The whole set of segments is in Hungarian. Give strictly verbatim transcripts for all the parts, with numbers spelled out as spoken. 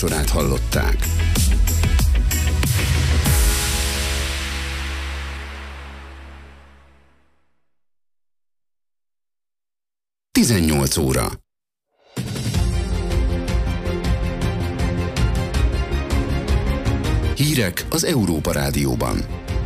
műsorát hallották. tizennyolc óra. Hírek az Európa Rádióban.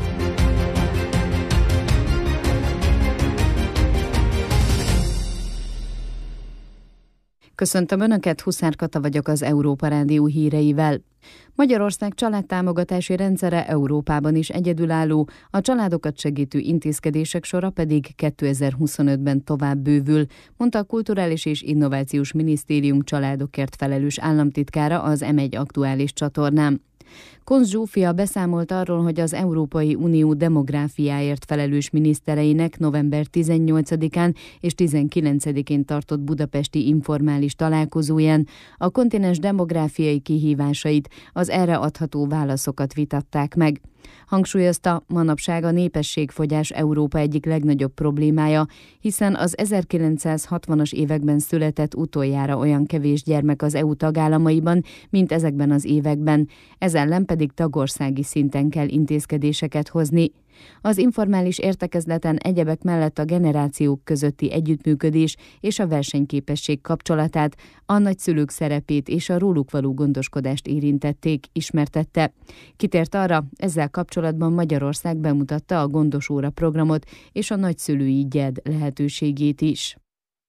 Köszöntöm Önöket, Huszár Kata vagyok az Európa Rádió híreivel. Magyarország családtámogatási rendszere Európában is egyedülálló, a családokat segítő intézkedések sora pedig kétezer-huszonötben tovább bővül, mondta a Kulturális és Innovációs Minisztérium családokért felelős államtitkára az em egy aktuális csatornán. Konz Zsófia beszámolt arról, hogy az Európai Unió demográfiáért felelős minisztereinek november tizennyolcadikán és tizenkilencedikén tartott budapesti informális találkozóján a kontinens demográfiai kihívásait, az erre adható válaszokat vitatták meg. Hangsúlyozta, manapság a népességfogyás Európa egyik legnagyobb problémája, hiszen az ezerkilencszázhatvanas években született utoljára olyan kevés gyermek az é u tagállamaiban, mint ezekben az években, ez ellen pedig tagországi szinten kell intézkedéseket hozni. Az informális értekezleten egyebek mellett a generációk közötti együttműködés és a versenyképesség kapcsolatát, a nagyszülők szerepét és a róluk való gondoskodást érintették, ismertette. Kitért arra, ezzel kapcsolatban Magyarország bemutatta a Gondosóra programot és a nagyszülői gyed lehetőségét is.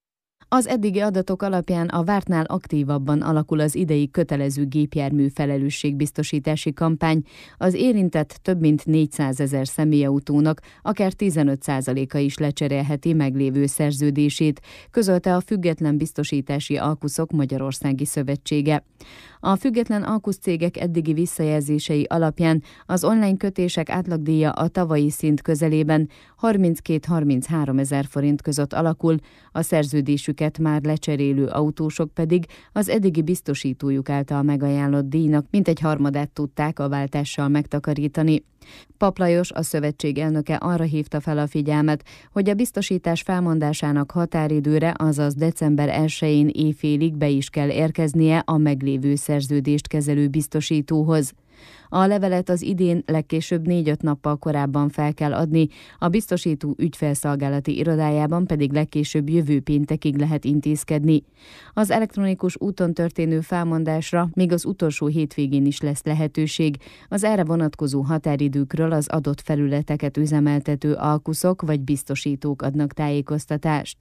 Az eddigi adatok alapján a vártnál aktívabban alakul az idei kötelező gépjármű felelősségbiztosítási kampány. Az érintett több mint négyszázezer személyautónak akár tizenöt százaléka is lecserélheti meglévő szerződését, közölte a Független Biztosítási Alkuszok Magyarországi Szövetsége. A független alkuszcégek eddigi visszajelzései alapján az online kötések átlagdíja a tavalyi szint közelében harminckét-harminchárom ezer forint között alakul, a szerződésüket már lecserélő autósok pedig az eddigi biztosítójuk által megajánlott díjnak mintegy harmadát tudták a váltással megtakarítani. Papp Lajos, a szövetség elnöke arra hívta fel a figyelmet, hogy a biztosítás felmondásának határidőre, azaz december elsején éjfélig be is kell érkeznie a meglévő szerződést kezelő biztosítóhoz. A levelet az idén legkésőbb négy-öt nappal korábban fel kell adni, a biztosító ügyfélszolgálati irodájában pedig legkésőbb jövő péntekig lehet intézkedni. Az elektronikus úton történő felmondásra még az utolsó hétvégén is lesz lehetőség. Az erre vonatkozó határidőkről az adott felületeket üzemeltető alkuszok vagy biztosítók adnak tájékoztatást.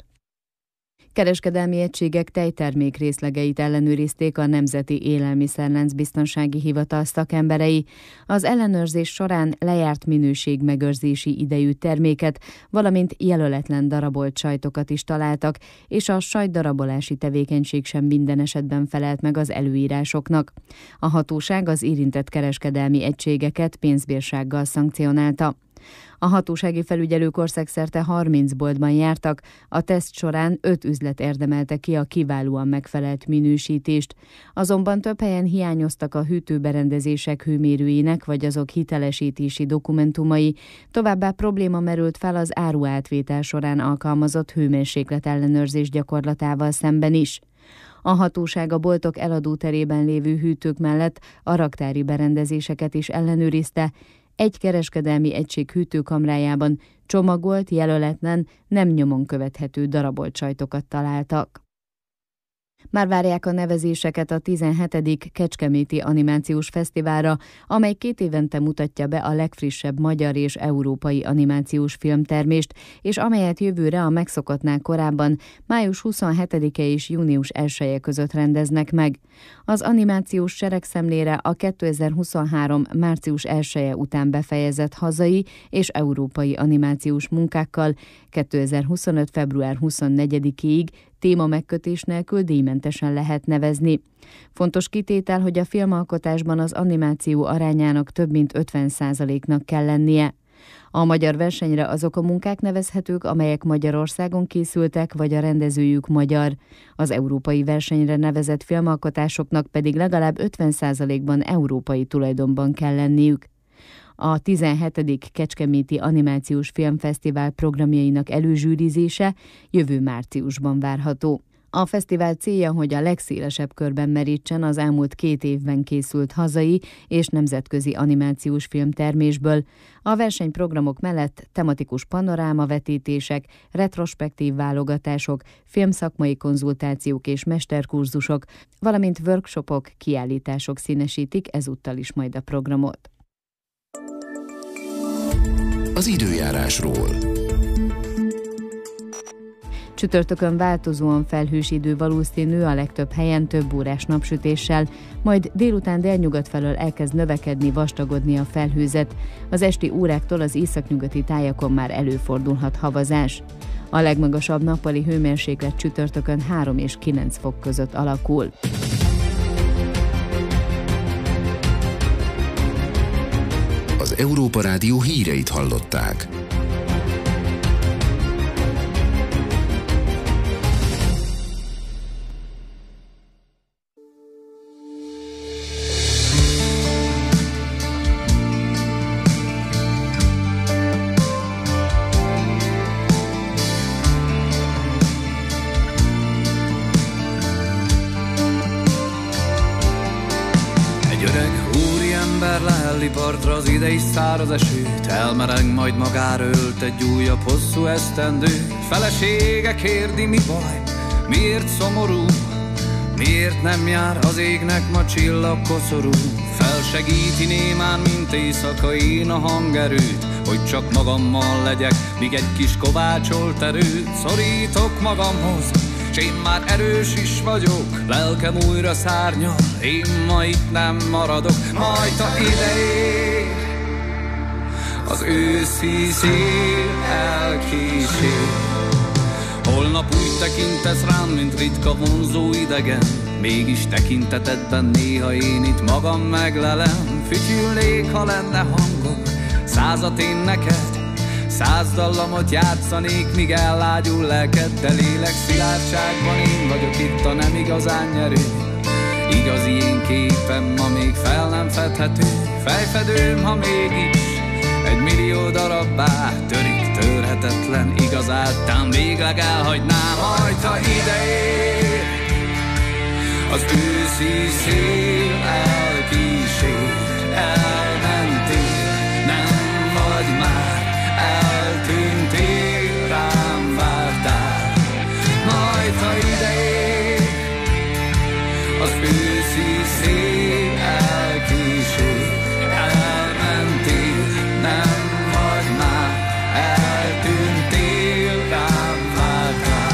Kereskedelmi egységek tejtermék részlegeit ellenőrizték a Nemzeti Élelmiszerlánc Biztonsági Hivatal szakemberei. Az ellenőrzés során lejárt minőségmegőrzési idejű terméket, valamint jelöletlen darabolt sajtokat is találtak, és a sajtdarabolási tevékenység sem minden esetben felelt meg az előírásoknak. A hatóság az érintett kereskedelmi egységeket pénzbírsággal szankcionálta. A hatósági felügyelők országszerte harminc boltban jártak, a teszt során öt üzlet érdemelte ki a kiválóan megfelelt minősítést. Azonban több helyen hiányoztak a hűtőberendezések hőmérőinek vagy azok hitelesítési dokumentumai, továbbá probléma merült fel az áruátvétel során alkalmazott hőmérséklet ellenőrzés gyakorlatával szemben is. A hatóság a boltok eladóterében lévő hűtők mellett a raktári berendezéseket is ellenőrizte. Egy kereskedelmi egység hűtőkamrájában csomagolt, jelöletlen, nem nyomon követhető darabolt sajtokat találtak. Már várják a nevezéseket a tizenhetedik Kecskeméti Animációs Fesztiválra, amely két évente mutatja be a legfrissebb magyar és európai animációs filmtermést, és amelyet jövőre a megszokottnál korábban május huszonhetedike és június elseje között rendeznek meg. Az animációs seregszemlére a kétezer-huszonhárom március elseje után befejezett hazai és európai animációs munkákkal kétezer-huszonöt február huszonnegyedikéig téma megkötés nélkül díjmentesen lehet nevezni. Fontos kitétel, hogy a filmalkotásban az animáció arányának több mint ötven százaléknak kell lennie. A magyar versenyre azok a munkák nevezhetők, amelyek Magyarországon készültek, vagy a rendezőjük magyar. Az európai versenyre nevezett filmalkotásoknak pedig legalább ötven százalékban európai tulajdonban kell lenniük. A tizenhetedik Kecskeméti Animációs Filmfesztivál programjainak előzsűrizése jövő márciusban várható. A fesztivál célja, hogy a legszélesebb körben merítsen az elmúlt két évben készült hazai és nemzetközi animációs filmtermésből. A versenyprogramok mellett tematikus panorámavetítések, retrospektív válogatások, filmszakmai konzultációk és mesterkurzusok, valamint workshopok, kiállítások színesítik ezúttal is majd a programot. Az időjárásról. Csütörtökön változóan felhős idő valószínű, a legtöbb helyen több órás napsütéssel, majd délután délnyugat felől elkezd növekedni, vastagodni a felhőzet. Az esti óráktól az északnyugati tájakon már előfordulhat havazás. A legmagasabb nappali hőmérséklet csütörtökön három és kilenc fok között alakul. Az Európa Rádió híreit hallották. Partra az idei száraz esőt, elmereng, majd magára ölt egy újabb hosszú esztendő. Felesége kérdi, mi baj, miért szomorú, miért nem jár az égnek ma csillagkoszorú. Felsegíti némán, mint éjszaka én a hangerőt, hogy csak magammal legyek, míg egy kis kovácsolt erőt szorítok magamhoz. S én már erős is vagyok, lelkem újra szárnyal, én ma itt nem maradok, majd ha ideér az őszi szél elkísér. Holnap úgy tekintesz rám, mint ritka vonzó idegen, mégis tekintetedben néha én itt magam meglelem. Fütyülnék, ha lenne hangom, százat én neked, száz dallamot játszanék, míg ellágyul lelked, de lélek szilárdságban én vagyok itt a nem igazán nyerő. Igazi én képem ma még fel nem fedhető, fejfedőm, ha mégis egy millió darabbá törik, törhetetlen igazáltán végleg elhagynám, majd ha ideér az őszi szél elkísér. Elmentél, nem vagy már, eltűntél, rám vártál, majd ha ideér az őszi szél elkísér. Elmentél, nem vagy már, eltűntél, rám vártál.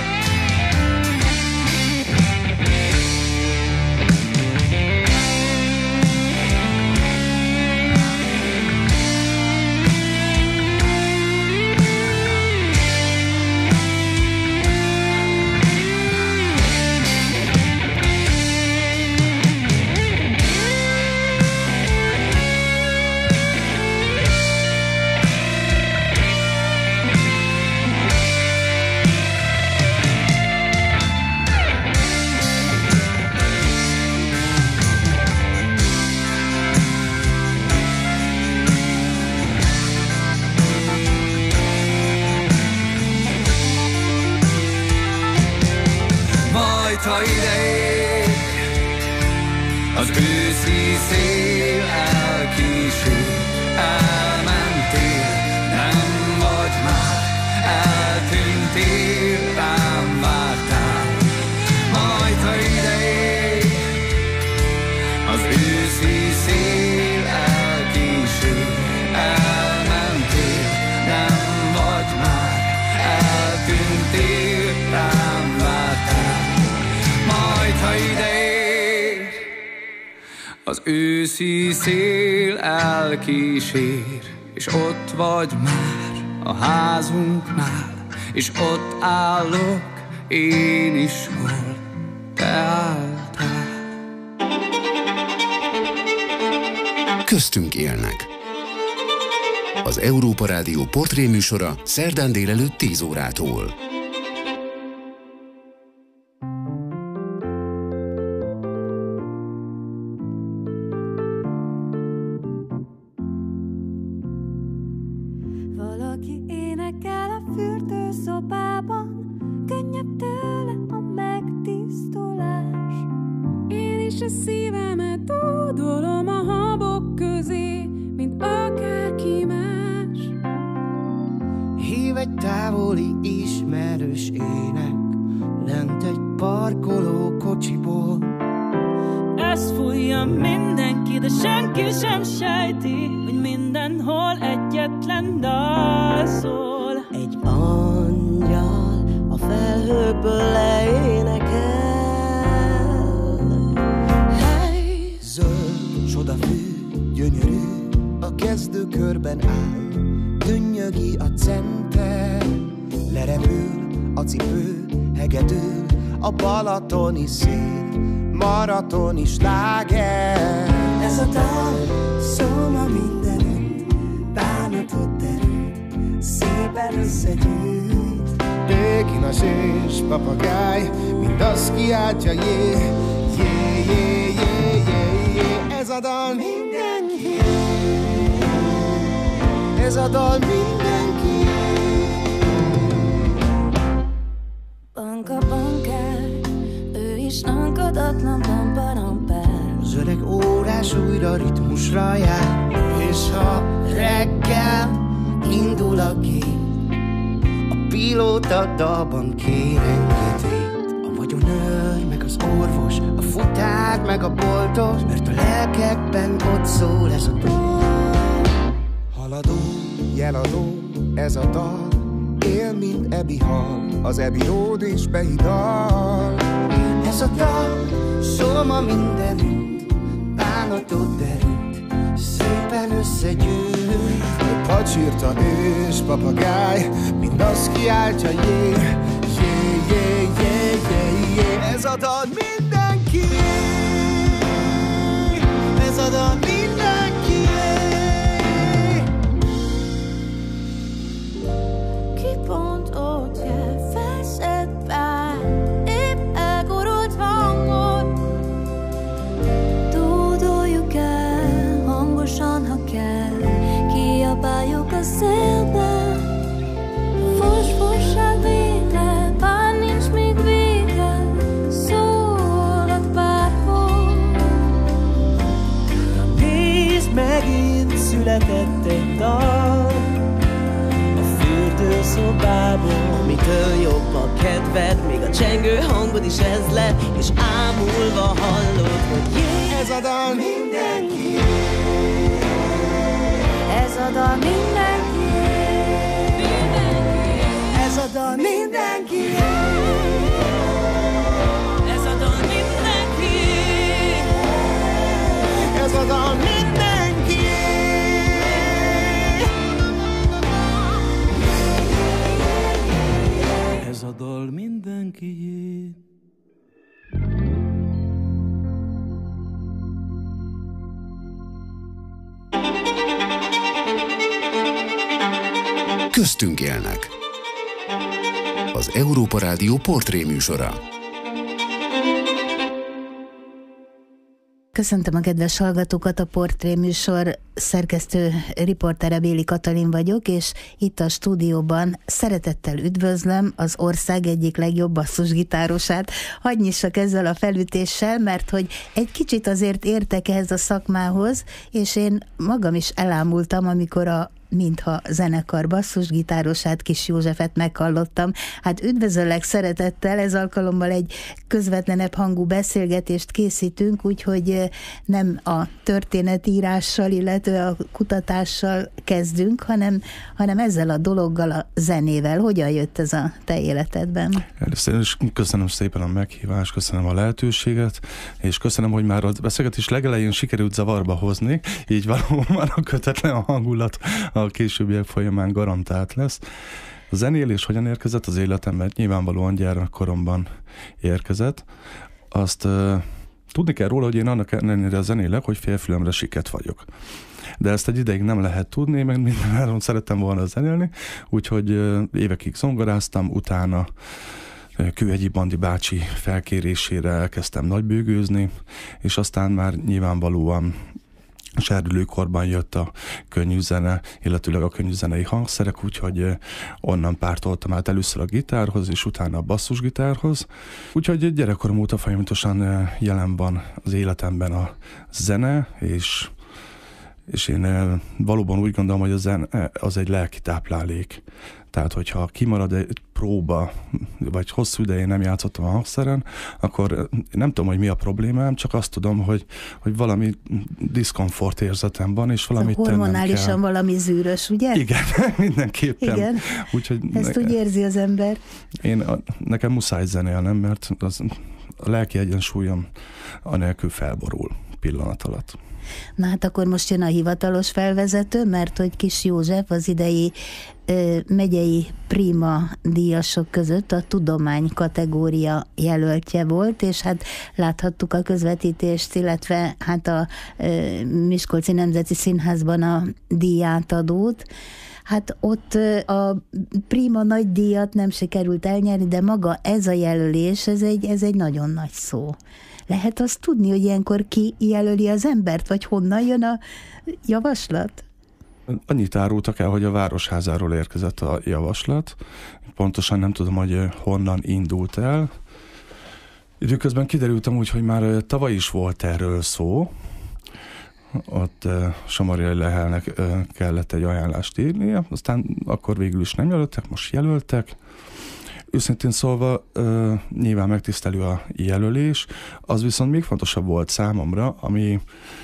Ha ideér az őszi szél elkísér. Elmentél, nem vagy már, eltűntél, rám vártál, majd ha ideér az őszi szél elkísér. Elmentél, nem vagy már, eltűntél, rám vártál, majd ha ideér az őszi szél elkísér. És ott vagy már a házunknál, és ott állok én is, hol te álltál. Köztünk élnek. Az Európa Rádió portréműsora szerdán délelőtt tíz órától. Valaki énekel a fürdőszobában, könnyebb tőle a erős ének lent egy parkoló kocsiból. Ezt fújja mindenki, de senki sem sejti, hogy mindenhol egyetlen dal szól. Egy angyal a felhőkből leénekel. Hey! Zöld csodafű, gyönyörű, a kezdőkörben áll. Dünnyögi a center, lerepül a cipő, hegedül a balatoni szél, maratoni sláger. Ez a dal szól ma mindenütt, bánatot terült, szépen összegyűjt. Békinas és papagáj, mindaz kiáltja, jé, jé, jé, jé, jé, jé. Ez a dal mindenki, ez a dal mindenki. Banka bankár, ő is lankadatlan bambaramper. Az öreg órás újra ritmusra jár, és ha reggel indul a gép, a pilóta dalban kér engedélyt. A vagyonőr, meg az orvos, a futár, meg a boltos, mert a lelkekben ott szól ez a dal. Haladó, jeladó, ez a dal, él, mint Ebi hal, az Ebi ród és behidal. Ez a dal szól ma mindenütt, bánatot derült, szépen összegyűlt. A pacsirta és papagáj, mindaz kiáltja, jé, jé, jé, jé, jé, jé. Ez a dal mindenki, ez a dal mindenki. Ki pont ott jel, felszett bár, épp elgurult hangon. Dúdoljuk el, hangosan, ha kell, kiabáljuk a szélbe. Fos, fossá vége, bár nincs még vége, szólhat bárhol. Nézd, megint született egy dal a fürdőszobából, amitől jobb a kedved, még a csengő hangod is ez lett, és ámulva hallod, hogy jé, ez a dal mindenki, Ez a dal mindenki, ez a dal mindenki, ez a dal mindenki, ez a dal mindenki. Ez a dal mindenkié. Köztünk élnek. Az Európa Rádió portréműsora. Köszöntöm a kedves hallgatókat, a Portré műsor szerkesztő riportere Béli Katalin vagyok, és itt a stúdióban szeretettel üdvözlöm az ország egyik legjobb basszusgitárosát. Hadd nyissak ezzel a felütéssel, mert hogy egy kicsit azért értek ehhez a szakmához, és én magam is elámultam, amikor a mintha zenekar basszusgitárosát, Kis Józsefet meghallottam. Hát üdvözöllek szeretettel, ez alkalommal egy közvetlenebb hangú beszélgetést készítünk, úgyhogy nem a történetírással, illetve a kutatással kezdünk, hanem, hanem ezzel a dologgal, a zenével. Hogyan jött ez a te életedben? Először is köszönöm szépen a meghívást, köszönöm a lehetőséget, és köszönöm, hogy már a beszélgetés legelején sikerült zavarba hozni, így valóban a kötetlen hangulat a későbbiek folyamán garantált lesz. A zenélés hogyan érkezett az életemben? Nyilvánvalóan gyermekkoromban érkezett. Azt uh, tudni kell róla, hogy én annak ellenére zenélek, hogy félfülemre siket vagyok. De ezt egy ideig nem lehet tudni, meg mindenáron szerettem volna zenélni, úgyhogy uh, évekig zongoráztam, utána Kőhegyi Bandi bácsi felkérésére elkezdtem nagybőgőzni, és aztán már nyilvánvalóan serdülőkorban jött a könnyű zene, illetőleg a könnyű zenei hangszerek, úgyhogy onnan pártoltam át először a gitárhoz, és utána a basszusgitárhoz. Úgyhogy gyerekkorom óta folyamatosan jelen van az életemben a zene, és és én valóban úgy gondolom, hogy a zene az egy lelki táplálék. Tehát, hogyha kimarad egy próba, vagy hosszú idején nem játszottam a hangszeren, akkor nem tudom, hogy mi a problémám, csak azt tudom, hogy, hogy valami diszkomfort érzetem van, és valamit tennem kell. Hormonálisan valami zűrös, ugye? Igen, mindenképpen. Igen. Úgyhogy ezt ne, úgy érzi az ember. Én, nekem muszáj zenélnem, mert az, a lelki egyensúlyom anélkül felborul pillanat alatt. Na hát akkor most jön a hivatalos felvezető, mert hogy Kis József az idei ö, megyei Prima díjasok között a tudomány kategória jelöltje volt, és hát láthattuk a közvetítést, illetve hát a ö, Miskolci Nemzeti Színházban a díjátadót. Hát ott a Prima nagy díjat nem sikerült elnyerni, de maga ez a jelölés, ez egy, ez egy nagyon nagy szó. Lehet azt tudni, hogy ilyenkor ki jelöli az embert, vagy honnan jön a javaslat? Annyit árultak el, hogy a Városházáról érkezett a javaslat. Pontosan nem tudom, hogy honnan indult el. Időközben kiderültem úgy, hogy már tavaly is volt erről szó. Ott uh, Somorjai Lehelnek uh, kellett egy ajánlást írnia, aztán akkor végül is nem jelöltek, most jelöltek. Őszintén szólva uh, nyilván megtisztelő a jelölés, az viszont még fontosabb volt számomra, ami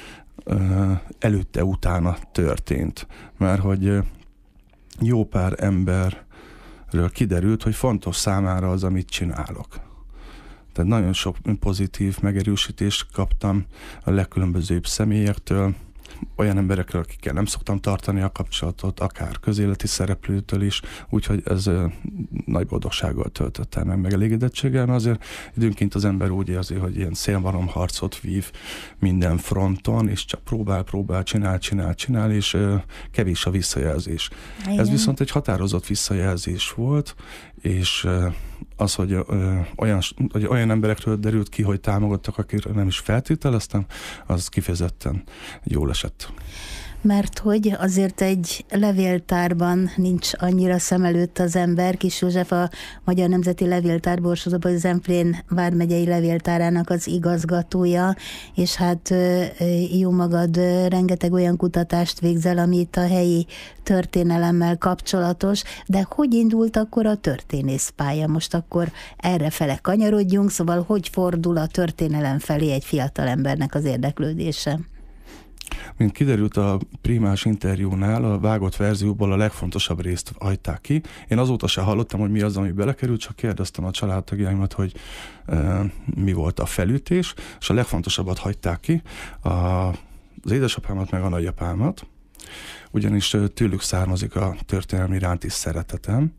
uh, előtte-utána történt. Mert hogy uh, jó pár emberről kiderült, hogy fontos számára az, amit csinálok. Tehát nagyon sok pozitív megerősítést kaptam a legkülönbözőbb személyektől, olyan emberekről, akikkel nem szoktam tartani a kapcsolatot, akár közéleti szereplőtől is, úgyhogy ez ö, nagy boldogsággal töltött el meg megelégedettséggel, mert azért időnként az ember úgy érzi, hogy ilyen szélmalomharcot vív minden fronton, és csak próbál, próbál, csinál, csinál, csinál, és ö, kevés a visszajelzés. Igen. Ez viszont egy határozott visszajelzés volt, és ö, az, hogy, ö, olyan, hogy olyan emberekről derült ki, hogy támogattak, akikről nem is feltételeztem, az kifejezetten jól esett. Mert hogy azért egy levéltárban nincs annyira szem előtt az ember. Kis József a Magyar Nemzeti Levéltár Borsodban Zemplén vármegyei levéltárának az igazgatója, és hát jó magad rengeteg olyan kutatást végzel, ami itt a helyi történelemmel kapcsolatos, de hogy indult akkor a történészpálya? Most akkor errefele kanyarodjunk, szóval hogy fordul a történelem felé egy fiatal embernek az érdeklődése? Mint kiderült a primás interjúnál, a vágott verzióból a legfontosabb részt hagyták ki. Én azóta se hallottam, hogy mi az, ami belekerült, csak kérdeztem a családtagjaimat, hogy e, mi volt a felütés, és a legfontosabbat hagyták ki, a, az édesapámat meg a nagyapámat, ugyanis tőlük származik a történelmi iránti szeretetem.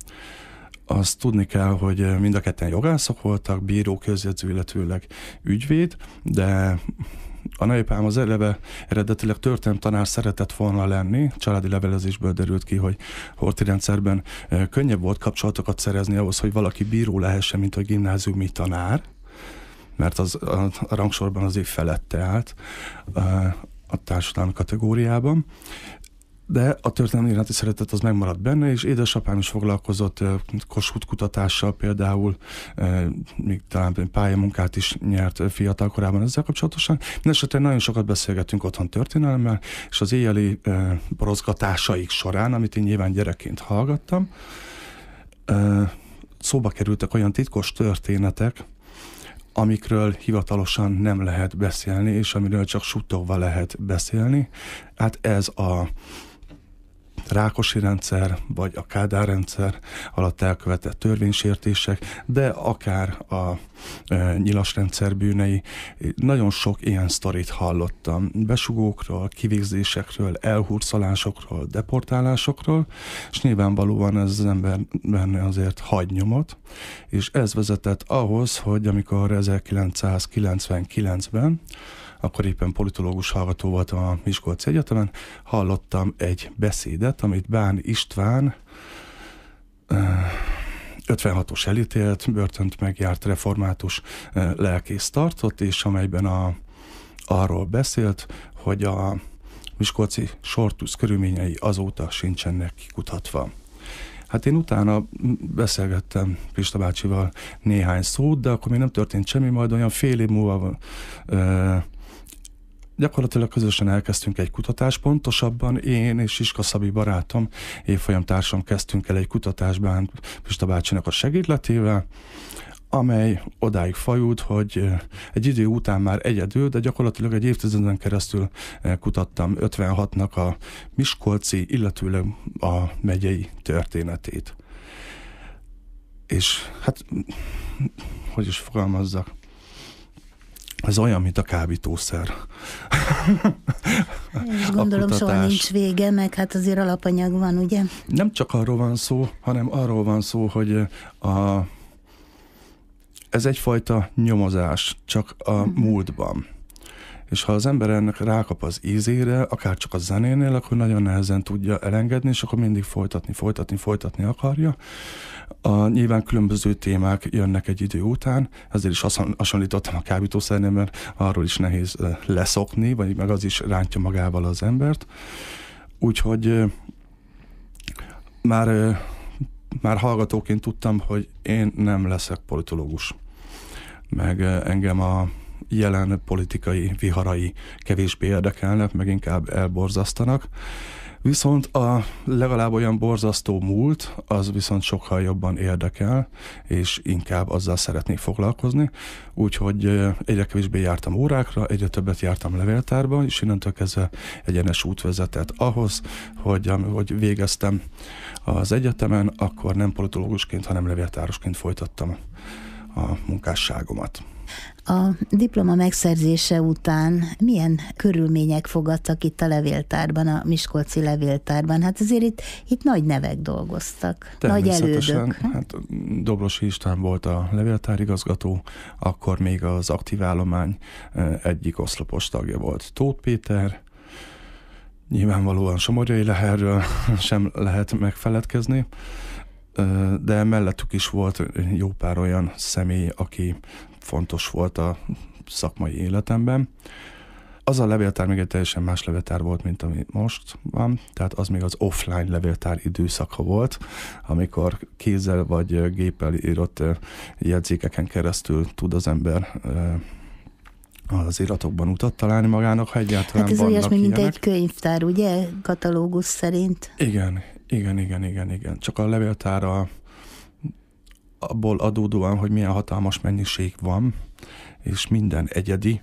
Azt tudni kell, hogy mind a ketten jogászok voltak, bíró, közjegyző, illetőleg ügyvéd, de a nagyapám az eleve eredetileg történelemtanár szeretett volna lenni, családi levelezésből derült ki, hogy horthy rendszerben könnyebb volt kapcsolatokat szerezni ahhoz, hogy valaki bíró lehessen, mint a gimnáziumi tanár, mert az a, a rangsorban azért felette állt a, a társadalmi kategóriában. De a történelmi iránti szeretet az megmaradt benne, és édesapám is foglalkozott Kossuth kutatással például, még talán pályamunkát is nyert fiatal korában ezzel kapcsolatosan. Mindenesetre nagyon sokat beszélgettünk otthon történelemmel, és az éjjeli borozgatásaik során, amit én nyilván gyerekként hallgattam, szóba kerültek olyan titkos történetek, amikről hivatalosan nem lehet beszélni, és amiről csak suttogva lehet beszélni. Hát ez a Rákosi rendszer, vagy a Kádár rendszer alatt elkövetett törvénysértések, de akár a e, nyilas rendszer bűnei. Nagyon sok ilyen sztorit hallottam. Besugókról, kivégzésekről, elhurcolásokról, deportálásokról, és nyilvánvalóan ez az ember benne azért hagy nyomot, és ez vezetett ahhoz, hogy amikor ezerkilencszázkilencvenkilencben akkor éppen politológus hallgató voltam a Miskolci Egyetemen, hallottam egy beszédet, amit Bán István ötvenhatos elítélt, börtönt megjárt református lelkész tartott, és amelyben a, arról beszélt, hogy a miskolci sortűz körülményei azóta sincsenek kikutatva. Hát én utána beszélgettem Pista bácsival néhány szót, de akkor még nem történt semmi, majd olyan fél év múlva ö, Gyakorlatilag közösen elkezdtünk egy kutatást, pontosabban én és Iska Szabi barátom, évfolyamtársam kezdtünk el egy kutatásban Pista bácsinak a segítletével, amely odáig fajult, hogy egy idő után már egyedül, de gyakorlatilag egy évtizeden keresztül kutattam ötvenhatnak a miskolci, illetőleg a megyei történetét. És hát, hogy is fogalmazzak, ez olyan, mint a kábítószer. És gondolom soha nincs vége, meg hát azért alapanyag van, ugye? Nem csak arról van szó, hanem arról van szó, hogy a, ez egyfajta nyomozás, csak a uh-huh. múltban. És ha az ember ennek rákap az ízére, akár csak a zenénél, akkor nagyon nehezen tudja elengedni, és akkor mindig folytatni, folytatni, folytatni akarja. A, nyilván különböző témák jönnek egy idő után, ezért is hasonlítottam a kábítószernél, mert arról is nehéz leszokni, vagy meg az is rántja magával az embert. Úgyhogy már, már hallgatóként tudtam, hogy én nem leszek politológus. Meg engem a jelen politikai viharai kevésbé érdekelnek, meg inkább elborzasztanak. Viszont a legalább olyan borzasztó múlt, az viszont sokkal jobban érdekel, és inkább azzal szeretnék foglalkozni. Úgyhogy egyre kevésbé jártam órákra, egyre többet jártam levéltárban, és innentől kezdve egyenes út vezetett ahhoz, hogy hogy végeztem az egyetemen, akkor nem politológusként, hanem levéltárosként folytattam a munkásságomat. A diploma megszerzése után milyen körülmények fogadtak itt a levéltárban, a miskolci levéltárban? Hát azért itt, itt nagy nevek dolgoztak, nagy elődök. Hát Dobrosi István volt a levéltárigazgató, akkor még az aktív állomány egyik oszlopos tagja volt Tóth Péter. Nyilvánvalóan Somorjai Leherről sem lehet megfeledkezni, de mellettük is volt jó pár olyan személy, aki fontos volt a szakmai életemben. Az a levéltár még egy teljesen más levéltár volt, mint ami most van, tehát az még az offline levéltár időszaka volt, amikor kézzel vagy géppel írott jegyzékeken keresztül tud az ember az iratokban utat találni magának, ha egyáltalán hát ez vannak olyasmi, mint ilyenek. Egy könyvtár, ugye? Katalógus szerint. Igen, igen, igen, igen, igen. Csak a levéltára abból adódóan, hogy milyen hatalmas mennyiség van, és minden egyedi,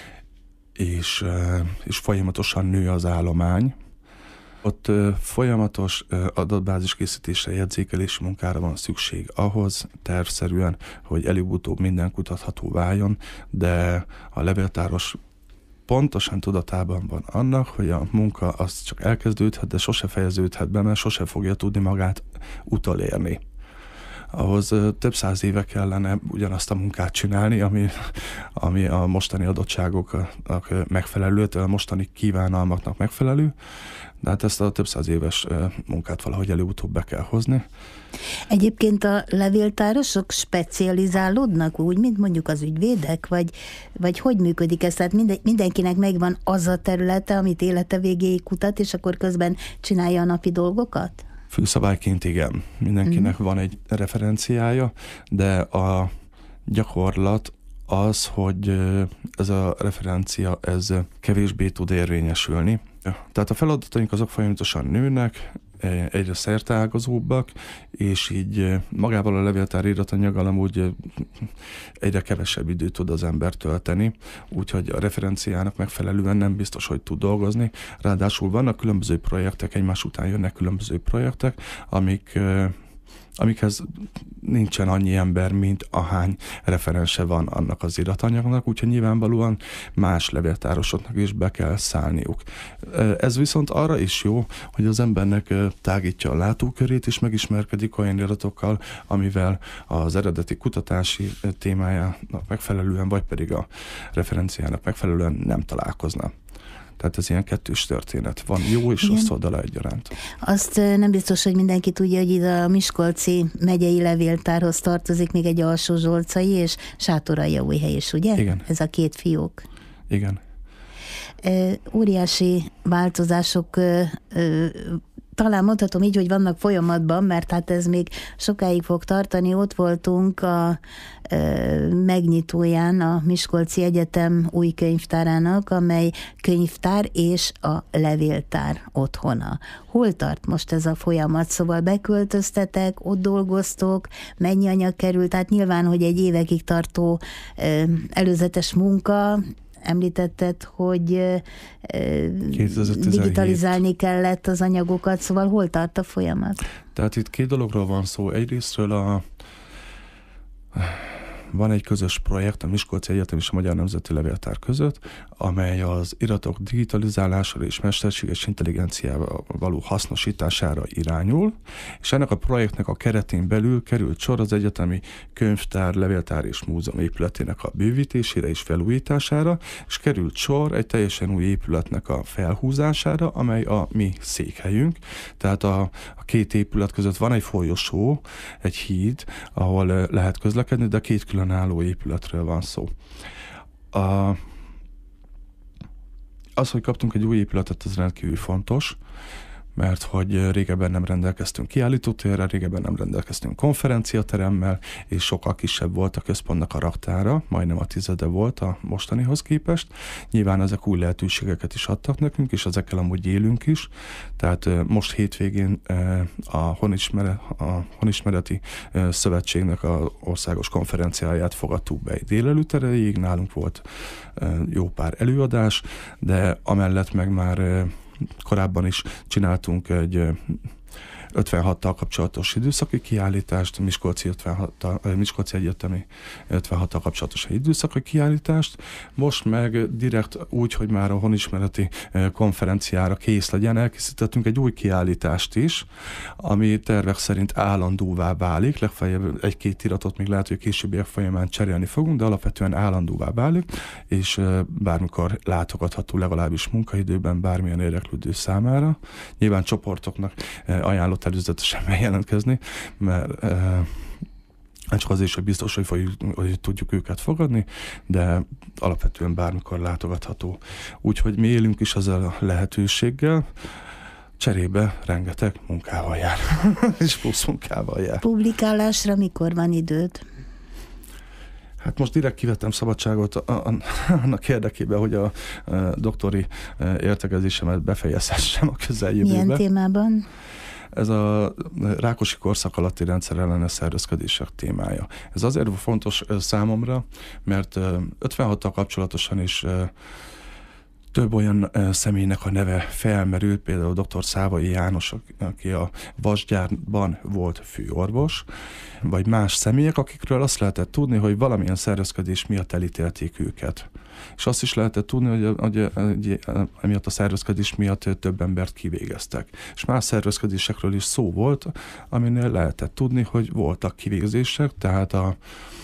és, és folyamatosan nő az állomány. Ott folyamatos adatbázis készítésre, jegyzékelési munkára van szükség ahhoz, tervszerűen, hogy előbb-utóbb minden kutatható váljon, de a levéltáros pontosan tudatában van annak, hogy a munka az csak elkezdődhet, de sose fejeződhet be, mert sose fogja tudni magát utolérni. Ahhoz több száz éve kellene ugyanazt a munkát csinálni, ami, ami a mostani adottságoknak megfelelő, a mostani kívánalmaknak megfelelő, de hát ezt a több száz éves munkát valahogy előbb-utóbb be kell hozni. Egyébként a levéltárosok specializálódnak úgy, mint mondjuk az ügyvédek, vagy, vagy hogy működik ez? Tehát minden, mindenkinek megvan az a területe, amit élete végéig kutat, és akkor közben csinálja a napi dolgokat? Főszabályként igen. Mindenkinek mm. van egy referenciája, de a gyakorlat az, hogy ez a referencia ez kevésbé tud érvényesülni. Tehát a feladataink azok folyamatosan nőnek, egyre szerteágazóbbak, és így magával a levéltár iratanyaggal amúgy egyre kevesebb időt tud az ember tölteni, úgyhogy a referenciának megfelelően nem biztos, hogy tud dolgozni. Ráadásul vannak különböző projektek, egymás után jönnek különböző projektek, amik amikhez nincsen annyi ember, mint ahány referense van annak az iratanyagnak, úgyhogy nyilvánvalóan más levéltárosoknak is be kell szállniuk. Ez viszont arra is jó, hogy az embernek tágítja a látókörét, és megismerkedik olyan iratokkal, amivel az eredeti kutatási témájának megfelelően, vagy pedig a referenciának megfelelően nem találkozna. Tehát ez ilyen kettős történet. Van jó és rossz oldala egyaránt. Azt nem biztos, hogy mindenki tudja, hogy ide a miskolci megyei levéltárhoz tartozik még egy Alsó-Zsolcai és Sátoraljaújhely is, ugye? Igen. Ez a két fiók. Igen. Óriási változások talán mondhatom így, hogy vannak folyamatban, mert hát ez még sokáig fog tartani. Ott voltunk a ö, megnyitóján a Miskolci Egyetem új könyvtárának, amely könyvtár és a levéltár otthona. Hol tart most ez a folyamat? Szóval beköltöztetek, ott dolgoztok, mennyi anyag került? Tehát nyilván, hogy egy évekig tartó ö, előzetes munka, említetted, hogy digitalizálni kellett az anyagokat, szóval hol tart a folyamat? Tehát itt két dologról van szó. Egyrésztről a van egy közös projekt a Miskolci Egyetem és a Magyar Nemzeti Levéltár között, amely az iratok digitalizálására és mesterséges intelligenciával való hasznosítására irányul, és ennek a projektnek a keretén belül került sor az egyetemi könyvtár, levéltár és múzeum épületének a bővítésére és felújítására, és került sor egy teljesen új épületnek a felhúzására, amely a mi székhelyünk. Tehát a, a két épület között van egy folyosó, egy híd, ahol lehet közlekedni, de két különálló épületről van szó. A, az, hogy kaptunk egy új épületet, ez rendkívül fontos, mert hogy régebben nem rendelkeztünk kiállítótérrel, régebben nem rendelkeztünk konferenciateremmel, és sokkal kisebb volt a központnak a raktára, majdnem a tizede volt a mostanihoz képest. Nyilván ezek új lehetőségeket is adtak nekünk, és ezekkel amúgy élünk is. Tehát most hétvégén a, Honismere, a Honismereti Szövetségnek az országos konferenciáját fogadtuk be egy délelőtt erejéig, nálunk volt jó pár előadás, de amellett meg már korábban is csináltunk egy ötvenhattal kapcsolatos időszaki kiállítást, Miskolci, ötvenhattal, Miskolci Egyetemi ötvenhattal kapcsolatos időszaki kiállítást. Most meg direkt úgy, hogy már a honismereti konferenciára kész legyen, elkészítettünk egy új kiállítást is, ami tervek szerint állandóvá válik, legfeljebb egy-két iratot még lehet, hogy későbbiek folyamán cserélni fogunk, de alapvetően állandóvá válik, és bármikor látogatható, legalábbis munkaidőben bármilyen érdeklődő számára. Nyilván csoportoknak ajánlott előzetesen bejelentkezni, mert e, csak azért is, hogy biztos, hogy, fogjuk, hogy tudjuk őket fogadni, de alapvetően bármikor látogatható. Úgyhogy mi élünk is ezzel a lehetőséggel, cserébe rengeteg munkával jár, és plusz munkával jár. Publikálásra mikor van időd? Hát most direkt kivettem szabadságot a, a, annak érdekében, hogy a, a doktori értekezésemet befejezhessem a közeljövőben. Milyen témában? Ez a Rákosi korszak alatti rendszerellenes szervezkedések témája. Ez azért fontos számomra, mert ötvenhattal kapcsolatosan is több olyan személynek a neve felmerült, például dr. Szávai János, aki a vasgyárban volt főorvos, vagy más személyek, akikről azt lehetett tudni, hogy valamilyen szervezkedés miatt elítélték őket. És azt is lehetett tudni, hogy, hogy, hogy emiatt a szervezkedés miatt több embert kivégeztek. És más szervezkedésekről is szó volt, aminél lehetett tudni, hogy voltak kivégzések, tehát a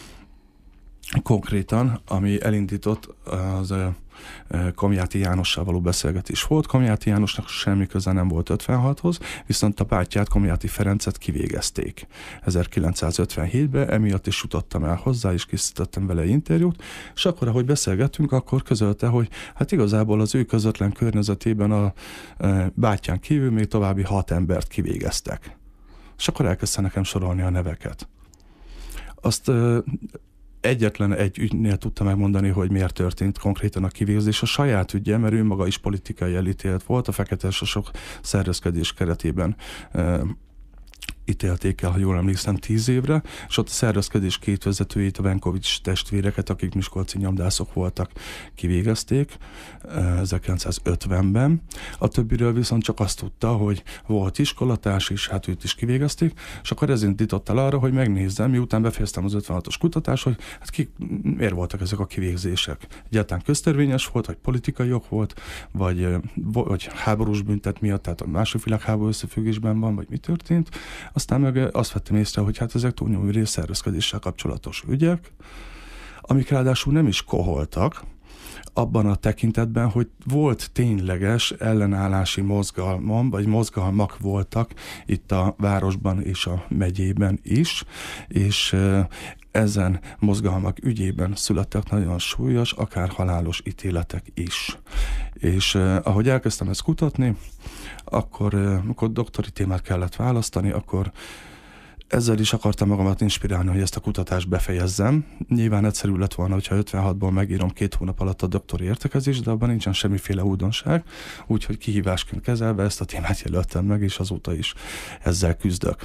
konkrétan, ami elindított, az Komjáti Jánossal való beszélgetés volt. Komjáti Jánosnak semmi köze nem volt ötvenhathoz, viszont a bátyját, Komjáti Ferencet kivégezték ezerkilencszázötvenhétben, emiatt is jutottam el hozzá, és készítettem vele interjút, és akkor, ahogy beszélgettünk, akkor közölte, hogy hát igazából az ő közvetlen környezetében a bátyján kívül még további hat embert kivégeztek. És akkor elkezdte nekem sorolni a neveket. Azt egyetlen egy ügynél tudta megmondani, hogy miért történt konkrétan a kivégzés. A saját ügye, mert ő maga is politikai elítélt volt, a fekete sasok szervezkedés keretében e, ítélték el, ha jól emlékszem, tíz évre, és ott a szervezkedés két vezetőjét, a Venkovics testvéreket, akik miskolci nyomdászok voltak, kivégezték ezerkilencszázötvenben. A többiről viszont csak azt tudta, hogy volt iskolatárs, és hát őt is kivégezték, és akkor ez indított el arra, hogy megnézzem, miután befejeztem az ötvenhatos kutatást, hogy hát ki, miért voltak ezek a kivégzések. Egyáltalán köztörvényes volt, vagy politikai ok volt, vagy, vagy háborús büntet miatt, tehát a második világháború összefüggésben van, vagy mi történt. Aztán meg azt vettem észre, hogy hát ezek túlnyomó rész szervezkedéssel kapcsolatos ügyek, amik ráadásul nem is koholtak, abban a tekintetben, hogy volt tényleges ellenállási mozgalmam, vagy mozgalmak voltak itt a városban és a megyében is, és ezen mozgalmak ügyében születtek nagyon súlyos, akár halálos ítéletek is. És eh, ahogy elkezdtem ezt kutatni, akkor, eh, akkor doktori témát kellett választani, akkor ezzel is akartam magamat inspirálni, hogy ezt a kutatást befejezzem. Nyilván egyszerű lett volna, hogyha ötvenhatból megírom két hónap alatt a doktori értekezést, de abban nincsen semmiféle újdonság, úgyhogy kihívásként kezelve ezt a témát jelöltem meg, és azóta is ezzel küzdök.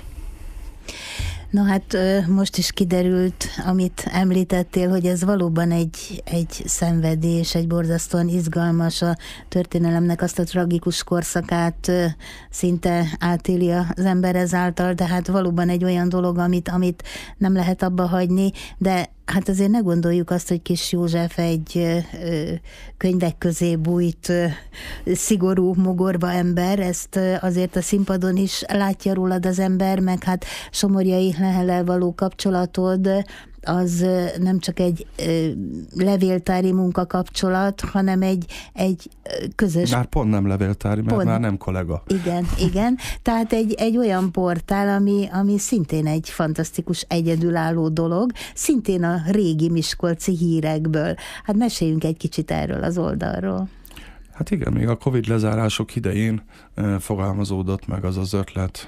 No hát most is kiderült, amit említettél, hogy ez valóban egy, egy szenvedés, egy borzasztóan izgalmas, a történelemnek azt a tragikus korszakát szinte átéli az ember ezáltal, de hát valóban egy olyan dolog, amit, amit nem lehet abba hagyni, de hát azért ne gondoljuk azt, hogy Kis József egy ö, könyvek közé bújt ö, szigorú, mogorva ember, ezt ö, azért a színpadon is látja rólad az ember, meg hát Somorjai Lehellel való kapcsolatod, az nem csak egy ö, levéltári munkakapcsolat, hanem egy, egy közös... Már pont nem levéltári, mert pont. Már nem kollega. Igen, igen. Tehát egy, egy olyan portál, ami, ami szintén egy fantasztikus egyedülálló dolog, szintén a régi miskolci hírekből. Hát meséljünk egy kicsit erről az oldalról. Hát igen, még a Covid lezárások idején eh, fogalmazódott meg az az ötlet,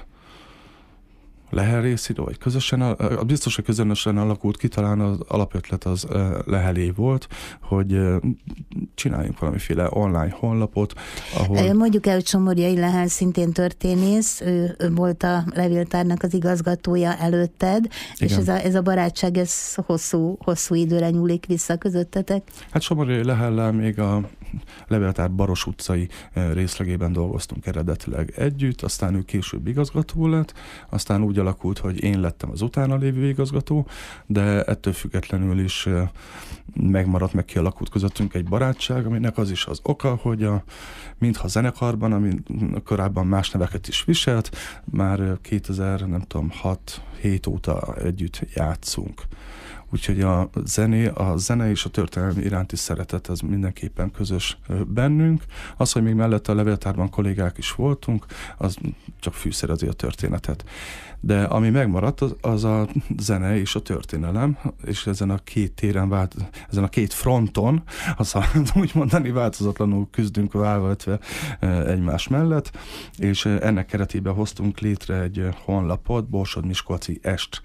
Lehel részéről, vagy közösen, biztos, hogy közönösen alakult ki, talán az alapötlet az Lehelé volt, hogy csináljunk valamiféle online honlapot, ahol... Mondjuk el, hogy Somorjai Lehel szintén történész, ő, ő volt a levéltárnak az igazgatója előtted, igen. És ez a, ez a barátság, ez hosszú, hosszú időre nyúlik vissza közöttetek? Hát Somorjai Lehellel még a levéltár Baros utcai részlegében dolgoztunk eredetileg együtt, aztán ő később igazgató lett, aztán úgy alakult, hogy én lettem az utána lévő igazgató, de ettől függetlenül is megmaradt, meg kialakult közöttünk egy barátság, aminek az is az oka, hogy a, mintha zenekarban, ami korábban más neveket is viselt, már kétezer, nem tudom, hat-hét óta együtt játszunk. Úgyhogy a zené, a zene és a történelmi iránti szeretet az mindenképpen közös bennünk. Az, hogy még mellette a levéltárban kollégák is voltunk, az csak fűszerezi a történetet. De ami megmaradt, az, az a zene és a történelem, és ezen a két téren, vált, ezen a két fronton, azt úgy mondani, változatlanul küzdünk válvetve egymás mellett, és ennek keretében hoztunk létre egy honlapot, Borsod Miskolci Est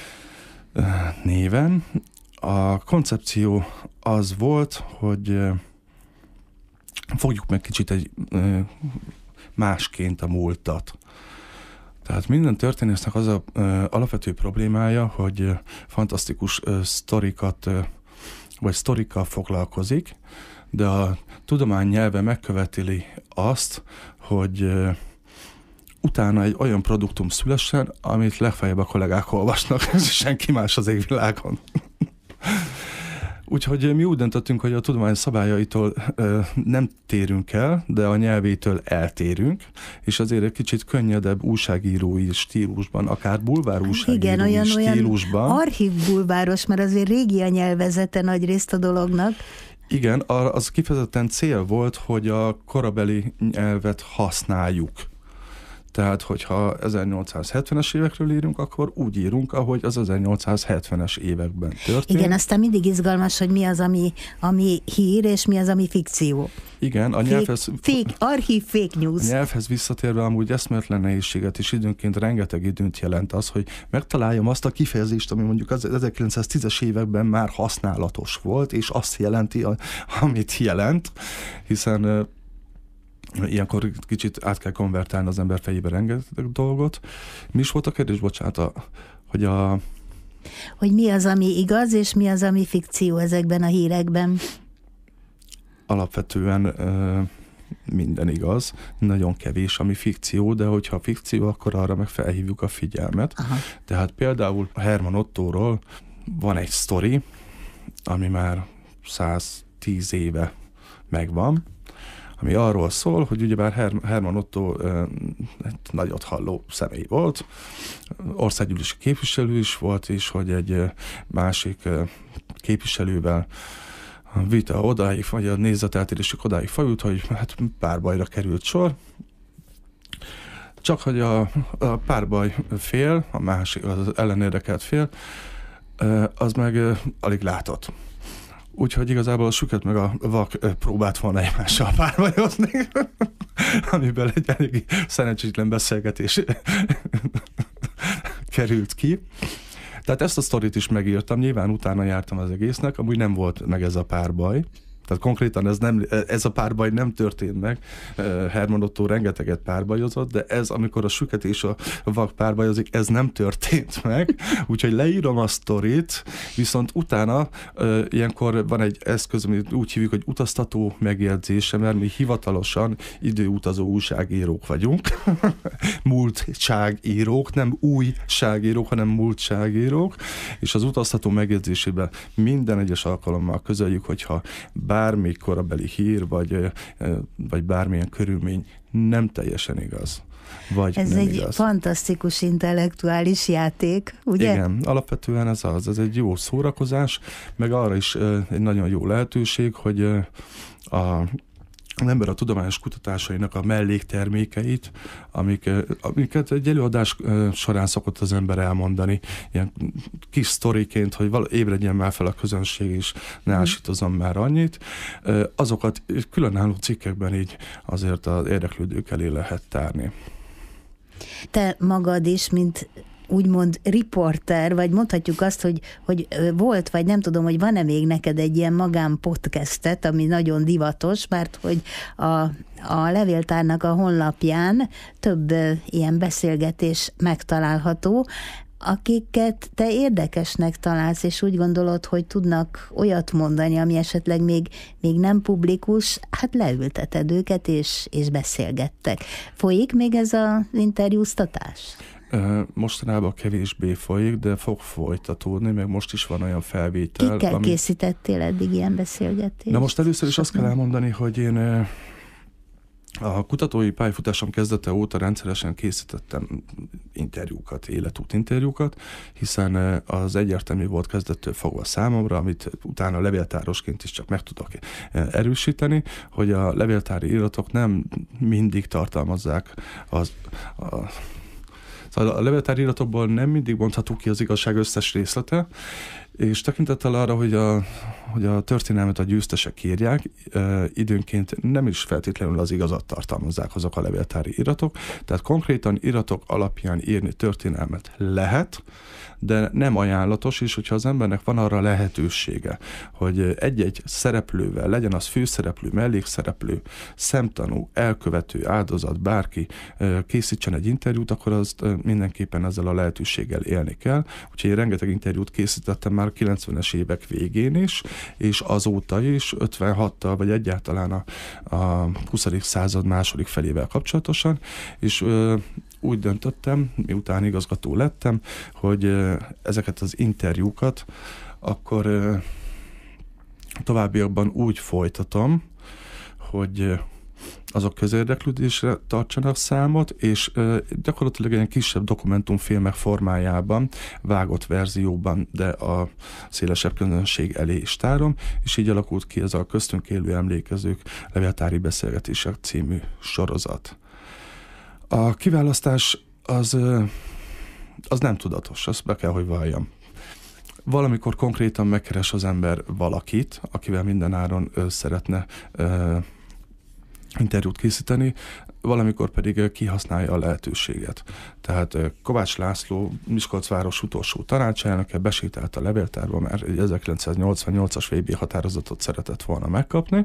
néven. A koncepció az volt, hogy fogjuk meg kicsit egy másként a múltat. Tehát minden történésznek az a alapvető problémája, hogy fantasztikus sztorikat, vagy sztorikkal foglalkozik, de a tudomány nyelve megköveteli azt, hogy utána egy olyan produktum szülessen, amit legfeljebb a kollégák olvasnak, és senki más az égvilágon. Úgyhogy mi úgy döntöttünk, hogy a tudomány szabályaitól ö, nem térünk el, de a nyelvétől eltérünk, és azért egy kicsit könnyedebb újságírói stílusban, akár bulvár újságírói igen, olyan, stílusban. Olyan archív bulváros, mert azért régi a nyelvezete nagy részt a dolognak. Igen, az kifejezetten cél volt, hogy a korabeli nyelvet használjuk. Tehát, hogyha ezernyolcszázhetvenes évekről írunk, akkor úgy írunk, ahogy az ezernyolcszázhetvenes években történt. Igen, aztán mindig izgalmas, hogy mi az, ami, ami hír, és mi az, ami fikció. Igen, a nyelvhez... Fake, archív fake news. A nyelvhez visszatérve amúgy eszméletlen nehézséget, és időnként rengeteg időt jelent az, hogy megtaláljam azt a kifejezést, ami mondjuk az ezerkilencszáztízes években már használatos volt, és azt jelenti, amit jelent, hiszen ilyenkor kicsit át kell konvertálni az ember fejébe rengeteg dolgot. Mi is volt a kérdés, bocsánat, a, hogy a... Hogy mi az, ami igaz, és mi az, ami fikció ezekben a hírekben? Alapvetően ö, minden igaz, nagyon kevés, ami fikció, de hogyha fikció, akkor arra meg felhívjuk a figyelmet. Aha. Tehát például Herman Ottóról van egy sztori, ami már száztíz éve megvan, ami arról szól, hogy ugyebár Her- Herman Ottó uh, egy nagyot halló személy volt, országgyűlési képviselő is volt, és hogy egy uh, másik uh, képviselővel a vita odáig, vagy a nézeteltérésük odáig fajult, hogy hát párbajra került sor. Csak hogy a, a párbaj fél, a másik, az ellenérdekelt fél, az meg alig látott. Úgyhogy igazából a süket meg a vak próbált volna egymással párbajozni, amiből egy elég szerencsétlen beszélgetés került ki. Tehát ezt a sztorit is megírtam, nyilván utána jártam az egésznek, amúgy nem volt meg ez a párbaj. Tehát konkrétan ez, nem, ez a párbaj nem történt meg. Herman Ottó rengeteget párbajozott, de ez, amikor a süket és a vak párbajozik, ez nem történt meg. Úgyhogy leírom a sztorit, viszont utána ilyenkor van egy eszköz, amit úgy hívjuk, hogy utaztató megjegyzése, mert mi hivatalosan időutazó újságírók vagyunk. Múltságírók, nem újságírók, hanem múltságírók, és az utaztató megjegyzésében minden egyes alkalommal közöljük, hogyha bármelyik korabeli hír, vagy, vagy bármilyen körülmény nem teljesen igaz. Vagy ez nem egy igaz. Fantasztikus intellektuális játék, ugye? Igen, alapvetően ez az. Ez egy jó szórakozás, meg arra is egy nagyon jó lehetőség, hogy a az ember a tudományos kutatásainak a melléktermékeit, amik, amiket egy előadás során szokott az ember elmondani, ilyen kis sztoriként, hogy val- ébredjen már fel a közönség, és ne ásítozom már annyit, azokat különálló cikkekben így azért az érdeklődők elé lehet tárni. Te magad is, mint úgymond riporter, vagy mondhatjuk azt, hogy, hogy volt, vagy nem tudom, hogy van-e még neked egy ilyen magánpodcastet, ami nagyon divatos, mert hogy a, a levéltárnak a honlapján több ilyen beszélgetés megtalálható, akiket te érdekesnek találsz, és úgy gondolod, hogy tudnak olyat mondani, ami esetleg még, még nem publikus, hát leülteted őket, és, és beszélgettek. Folyik még ez az interjúztatás? Mostanában kevésbé folyik, de fog folytatódni, meg most is van olyan felvétel. Kikkel ami... készítettél eddig ilyen beszélgetést? Na most először is azt kell elmondani, hogy én a kutatói pályafutásom kezdete óta rendszeresen készítettem interjúkat, életút interjúkat, hiszen az egyértelmű volt kezdettől fogva számomra, amit utána levéltárosként is csak meg tudok erősíteni, hogy a levéltári iratok nem mindig tartalmazzák az... A, A levéltári iratokból nem mindig mondható ki az igazság összes részlete, és tekintettel arra, hogy a, hogy a történelmet a győztesek írják, e, időnként nem is feltétlenül az igazat tartalmazzák azok a levéltári iratok, tehát konkrétan iratok alapján írni történelmet lehet, de nem ajánlatos is, hogyha az embernek van arra lehetősége, hogy egy-egy szereplővel, legyen az főszereplő, mellékszereplő, szemtanú, elkövető, áldozat, bárki készítsen egy interjút, akkor azt mindenképpen ezzel a lehetőséggel élni kell. Úgyhogy én rengeteg interjút készítettem már a kilencvenes évek végén is, és azóta is, ötvenhattal, vagy egyáltalán a, a huszadik század második felével kapcsolatosan, és úgy döntöttem, miután igazgató lettem, hogy ezeket az interjúkat akkor továbbiakban úgy folytatom, hogy azok közérdeklődésre tartsanak számot, és gyakorlatilag egy kisebb dokumentumfilmek formájában, vágott verzióban, de a szélesebb közönség elé is tárom, és így alakult ki ez a Köztünk élő emlékezők levéltári beszélgetések című sorozat. A kiválasztás az, az nem tudatos, azt be kell, hogy valljam. Valamikor konkrétan megkeres az ember valakit, akivel mindenáron szeretne interjút készíteni, valamikor pedig kihasználja a lehetőséget. Tehát Kovács László, Miskolcváros utolsó tanácselnöke besétált a levéltárba, mert egy ezerkilencszáznyolcvannyolcas vé bé határozatot szeretett volna megkapni,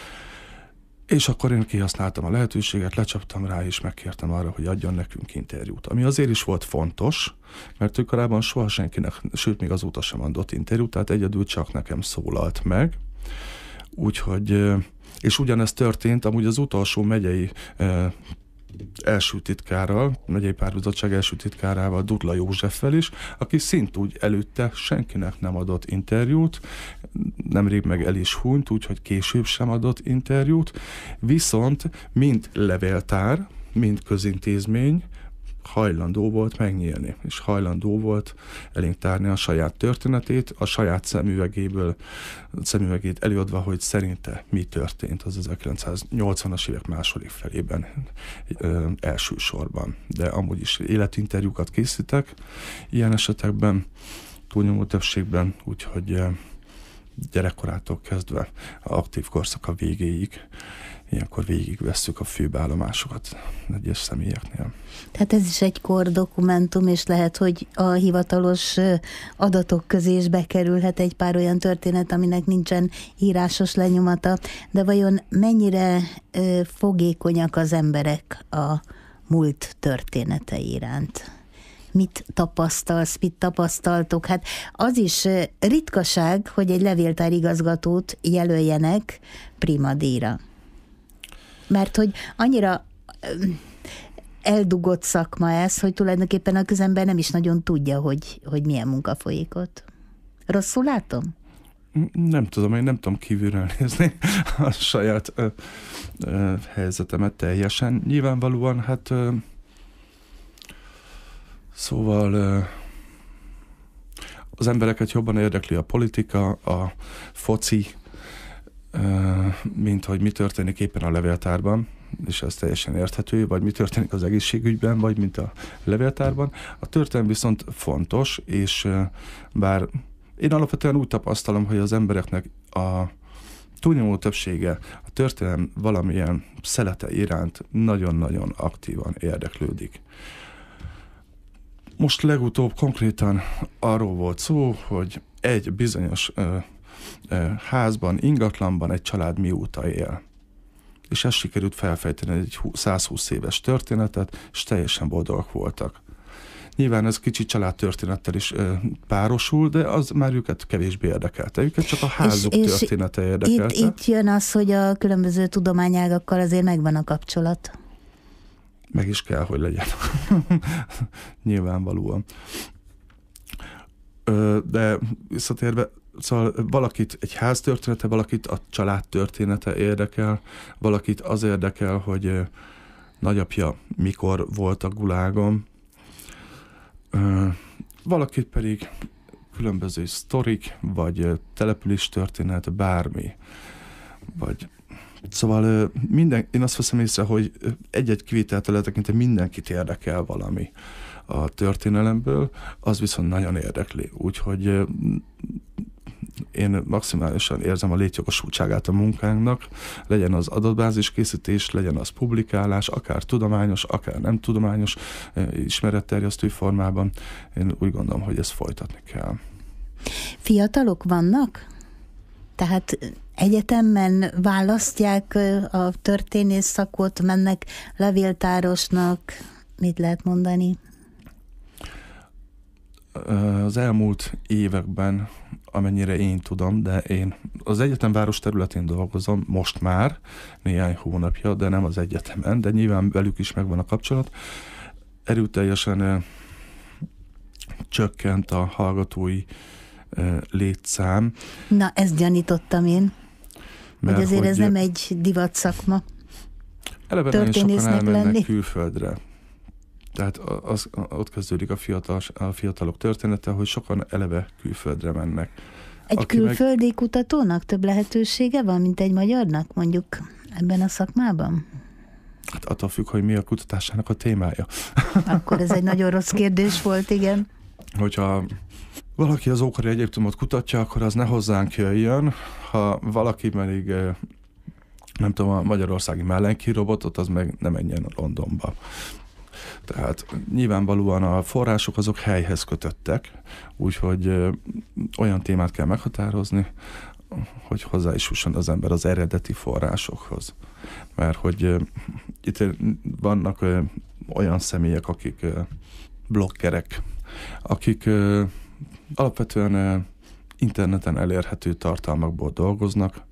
és akkor én kihasználtam a lehetőséget, lecsaptam rá, és megkértem arra, hogy adjon nekünk interjút. Ami azért is volt fontos, mert ő korábban soha senkinek, sőt, még azóta sem adott interjút, tehát egyedül csak nekem szólalt meg. Úgyhogy, és ugyanezt történt amúgy az utolsó megyei eh, első titkárral, megyei pártbizottság első titkárával, Dudla Józseffel is, aki szintúgy előtte senkinek nem adott interjút, nemrég meg el is hunyt, úgyhogy később sem adott interjút, viszont mind levéltár, mind közintézmény hajlandó volt megnyílni, és hajlandó volt elénk tárni a saját történetét, a saját szemüvegéből, szemüvegét előadva, hogy szerinte mi történt az ezerkilencszáznyolcvanas évek második felében ö, elsősorban. De amúgy is életinterjúkat készítek ilyen esetekben, túlnyomó többségben, úgyhogy gyerekkorától kezdve a aktív korszaka végéig, ilyenkor végigvesszük a főbállomásokat egyes személyeknél. Tehát ez is egy kordokumentum, és lehet, hogy a hivatalos adatok közé is bekerülhet egy pár olyan történet, aminek nincsen írásos lenyomata, de vajon mennyire fogékonyak az emberek a múlt történetei iránt? Mit tapasztalsz, mit tapasztaltok? Hát az is ritkaság, hogy egy levéltár igazgatót jelöljenek primadíjra. Mert hogy annyira eldugott szakma ez, hogy tulajdonképpen a közember nem is nagyon tudja, hogy, hogy milyen munka folyik ott. Rosszul látom? Nem tudom, én nem tudom kívülről nézni a saját ö, ö, helyzetemet teljesen. Nyilvánvalóan, hát ö, szóval ö, az embereket jobban érdekli a politika, a foci, mint hogy mi történik éppen a levéltárban, és ez teljesen érthető, vagy mi történik az egészségügyben, vagy mint a levéltárban. A történelem viszont fontos, és bár én alapvetően úgy tapasztalom, hogy az embereknek a túlnyomó többsége a történelem valamilyen szelete iránt nagyon-nagyon aktívan érdeklődik. Most legutóbb konkrétan arról volt szó, hogy egy bizonyos ö, ö, házban, ingatlanban egy család mióta él. És ezt sikerült felfejteni egy százhúsz éves történetet, és teljesen boldogok voltak. Nyilván ez kicsi családtörténettel is ö, párosul, de az már őket kevésbé érdekelte. Őket csak a házuk és, története érdekelte. Itt, itt jön az, hogy a különböző tudományágakkal azért megvan a kapcsolat. Meg is kell, hogy legyen. Nyilvánvalóan. Ö, de visszatérve, szóval valakit egy ház története, valakit a család története érdekel, valakit az érdekel, hogy ö, nagyapja mikor volt a gulágon, ö, valakit pedig különböző sztorik, vagy település történet, bármi, vagy szóval minden, én azt veszem észre, hogy egy-egy kivételtől letekintve mindenkit érdekel valami a történelemből, az viszont nagyon érdekli. Úgyhogy én maximálisan érzem a létjogosultságát a munkánknak, legyen az adatbázis készítés, legyen az publikálás, akár tudományos, akár nem tudományos, ismeretterjesztő formában. Én úgy gondolom, hogy ezt folytatni kell. Fiatalok vannak? Tehát egyetemen választják a történész szakot, mennek levéltárosnak, mit lehet mondani? Az elmúlt években, amennyire én tudom, de én az egyetemváros területén dolgozom, most már néhány hónapja, de nem az egyetemen, de nyilván velük is megvan a kapcsolat. Erőteljesen csökkent a hallgatói létszám. Na, ezt gyanítottam én, mert hogy azért hogy ez nem egy divat szakma. Eleve nagyon sokan elmennek lenni. Külföldre. Tehát az, ott kezdődik a, fiatal, a fiatalok története, hogy sokan eleve külföldre mennek. Egy Aki külföldi meg... kutatónak több lehetősége van, mint egy magyarnak, mondjuk ebben a szakmában? Hát attól függ, hogy mi a kutatásának a témája. Akkor ez egy nagyon rossz kérdés volt, igen. Hogyha valaki az ókori Egyiptomot kutatja, akkor az ne hozzánk jöjjön. Ha valaki pedig, nem tudom, a magyarországi Mellenki robotot, az meg nem menjen Londonba. Tehát nyilvánvalóan a források azok helyhez kötöttek, úgyhogy ö, olyan témát kell meghatározni, hogy hozzá is jusson az ember az eredeti forrásokhoz. Mert hogy ö, itt vannak ö, olyan személyek, akik ö, bloggerek, akik ö, alapvetően ö, interneten elérhető tartalmakból dolgoznak,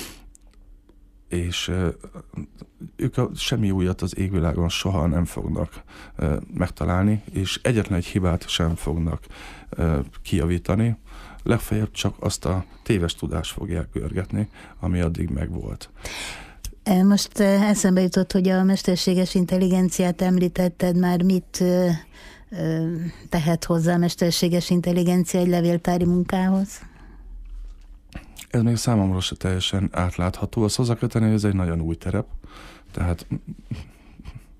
és uh, ők a, semmi újat az égvilágon soha nem fognak uh, megtalálni, és egyetlen egy hibát sem fognak uh, kijavítani, legfeljebb csak azt a téves tudást fogják görgetni, ami addig megvolt. Most uh, eszembe jutott, hogy a mesterséges intelligenciát említetted, már mit uh, uh, tehet hozzá a mesterséges intelligencia egy levéltári munkához? Ez még számomra se teljesen átlátható. Azt hozzáköteni, hogy ez egy nagyon új terep. Tehát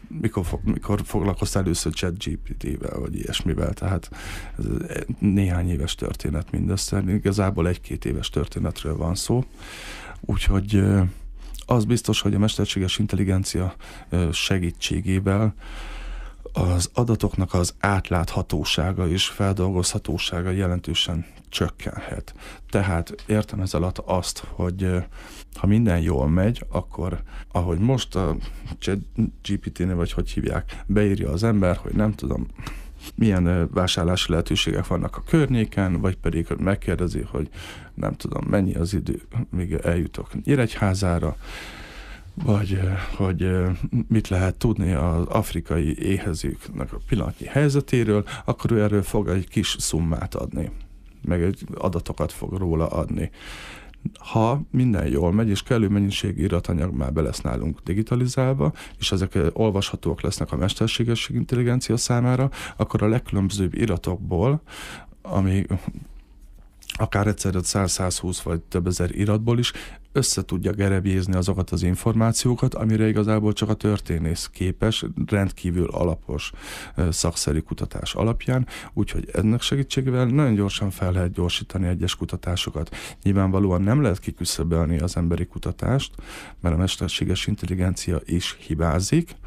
mikor, mikor foglalkoztál először ChatGPT-vel, vagy ilyesmivel, tehát ez néhány éves történet mindössze, igazából egy-két éves történetről van szó, úgyhogy az biztos, hogy a mesterséges intelligencia segítségével az adatoknak az átláthatósága és feldolgozhatósága jelentősen csökkenhet. Tehát értem ez alatt azt, hogy ha minden jól megy, akkor ahogy most a ChatGPT-nél, vagy hogy hívják, beírja az ember, hogy nem tudom, milyen vásárlási lehetőségek vannak a környéken, vagy pedig megkérdezi, hogy nem tudom, mennyi az idő, míg eljutok Nyíregyházára, vagy hogy mit lehet tudni az afrikai éhezőknek a pillanatnyi helyzetéről, akkor ő erről fog egy kis szummát adni, meg egy adatokat fog róla adni. Ha minden jól megy, és kellő mennyiségű iratanyag már be lesz nálunk digitalizálva, és ezek olvashatóak lesznek a mesterséges intelligencia számára, akkor a legkülönbözőbb iratokból, ami akár egyszerre száz-százhúsz vagy több ezer iratból is össze tudja gerebjézni azokat az információkat, amire igazából csak a történész képes, rendkívül alapos szakszerű kutatás alapján, úgyhogy ennek segítségével nagyon gyorsan fel lehet gyorsítani egyes kutatásokat. Nyilvánvalóan nem lehet kiküszöbölni az emberi kutatást, mert a mesterséges intelligencia is hibázik,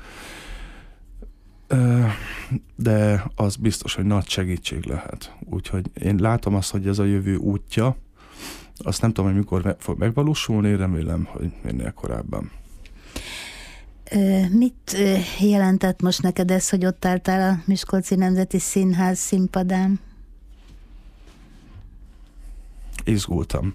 de az biztos, hogy nagy segítség lehet. Úgyhogy én látom azt, hogy ez a jövő útja, azt nem tudom, hogy mikor fog megvalósulni, remélem, hogy minél korábban. Mit jelentett most neked ez, hogy ott álltál a Miskolci Nemzeti Színház színpadán? Izgultam.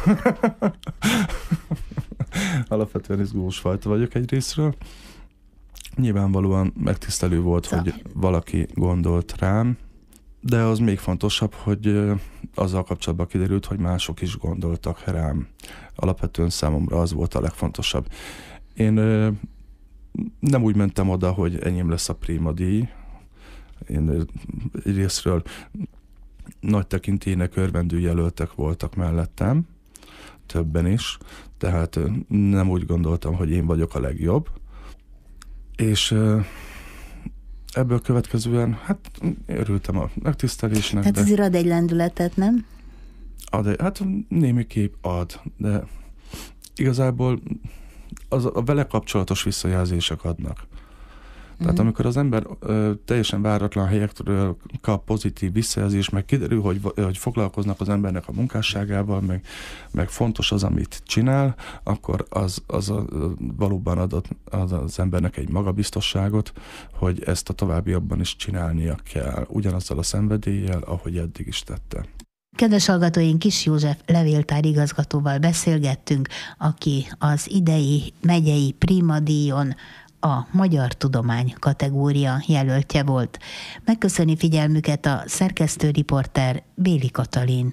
Alapvetően izgulós fajta vagyok egyrészről. Nyilvánvalóan megtisztelő volt, szóval. hogy valaki gondolt rám, de az még fontosabb, hogy azzal kapcsolatban kiderült, hogy mások is gondoltak rám. Alapvetően számomra az volt a legfontosabb. Én nem úgy mentem oda, hogy enyém lesz a Prima díj. Én egyrészről nagy tekintélynek örvendő jelöltek voltak mellettem, többen is, tehát nem úgy gondoltam, hogy én vagyok a legjobb. És ebből következően, hát örültem a megtisztelésnek. Tehát azért ad egy lendületet, nem? Ad, hát némi kép ad, de igazából az, a vele kapcsolatos visszajelzések adnak. Tehát mm. amikor az ember ö, teljesen váratlan helyekről kap pozitív visszajelzést, meg kiderül, hogy, hogy foglalkoznak az embernek a munkásságával, meg, meg fontos az, amit csinál, akkor az, az a, valóban ad az, az embernek egy magabiztosságot, hogy ezt a továbbiakban is csinálnia kell, ugyanazzal a szenvedéllyel, ahogy eddig is tette. Kedves hallgatóink, Kiss József levéltár igazgatóval beszélgettünk, aki az idei megyei Prima díjon a Magyar Tudomány kategória jelöltje volt. Megköszöni figyelmüket a szerkesztő riporter Béli Katalin.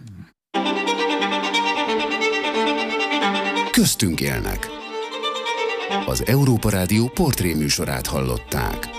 Köztünk élnek. Az Európa Rádió portréműsorát hallották.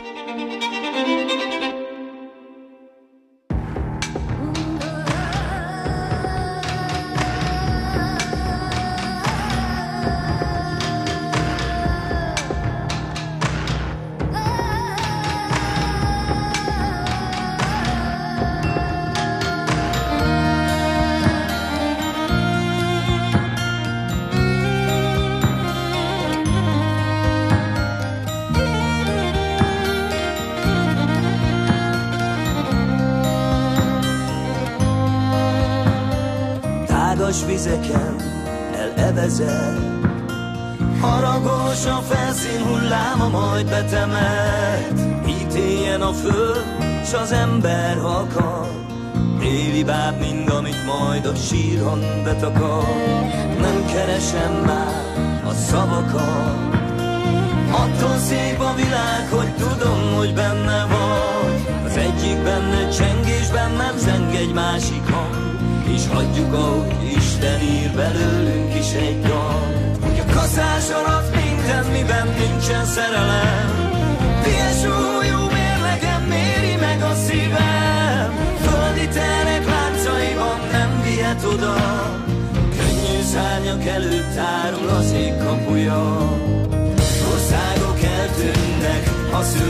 Vizeken elevezel, haragos a felszín hulláma, majd betemet. Ítéljen a föld, s az ember akar, déli báb mind, amit majd a sírhon betakar. Nem keresem már a szavakat, attól szép a világ, hogy tudom, hogy benne vagy. Az egyik benne csengés, bennem zeng egy másik hang, és hagyjuk, ahogy Isten ír belőlünk is egy dal. Hogy a kaszás alatt minden, miben nincsen szerelem, milyen súlyú mérlegem méri meg a szívem. Földi terek láncaiban nem vihet oda, könnyű szárnyak előtt árul az ég kapuja. Országok eltűnnek a szőr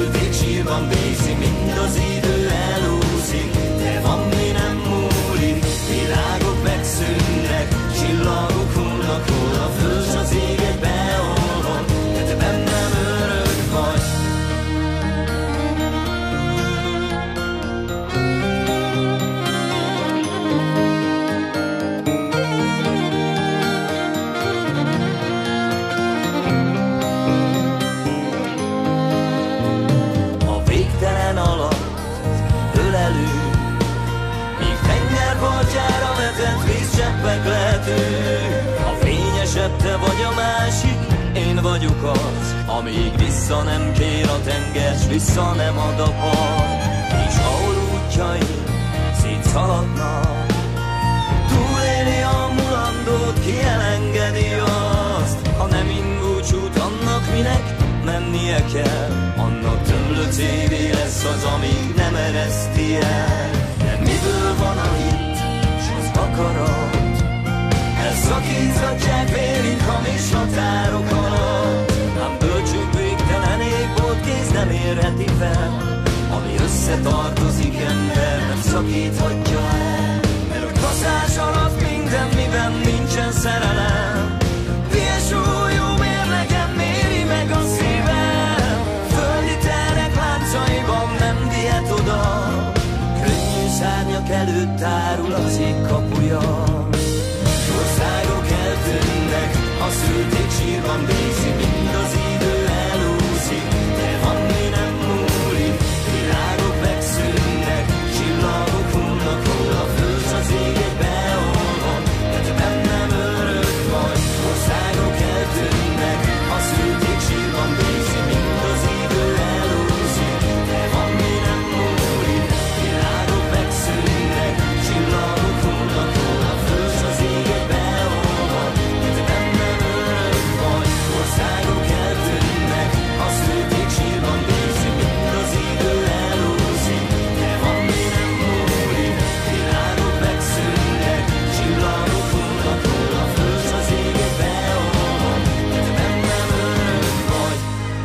legszebb, te vagy a másik, én vagyok az, amíg vissza nem kér a tenger, s vissza nem ad a part, és ahol útjaim szétszaladnak, túlélni a mulandót, ki elengedi azt, ha nem indul csút, annak minek mennie kell, annak tömlöc évé lesz az, amíg nem ereszti el. De miből van a hit, s az akarat, elszakíthatják vérig hamis határok alatt, ám bölcsünk végtelen égbolt kéz nem érheti fel, ami összetartozik, ember nem szakíthatja el. Mert a kaszás alatt minden, miben nincsen szerelem, milyen súlyú mérlegem méri meg a szívem, földi terek láncaiban nem vihet oda, könnyű szárnyak előtt árul az ég kapuja. Országok eltűnnek, a szülték sírban bízik, mind az idő elúszik, de van mi nem múlik, virágok megszűnnek, csillagok hullnak, hol a föld az ég egy beolvad, de te bennem örök vagy. Országok eltűnnek, a szülték sírban bízik, mind az idő elúszik, de van mi nem múlik, virágok megszűnnek, csillagok hullnak, hol a föld az ég egy beolvad, de te bennem örök vagy. Országok eltűnnek, a szülték sírban bízik, mind az idő elúszik, de van mi nem múlik, virágok megszűnnek, csillagok hullnak, hol a föld az ég egy beolvad, de te bennem örök vagy.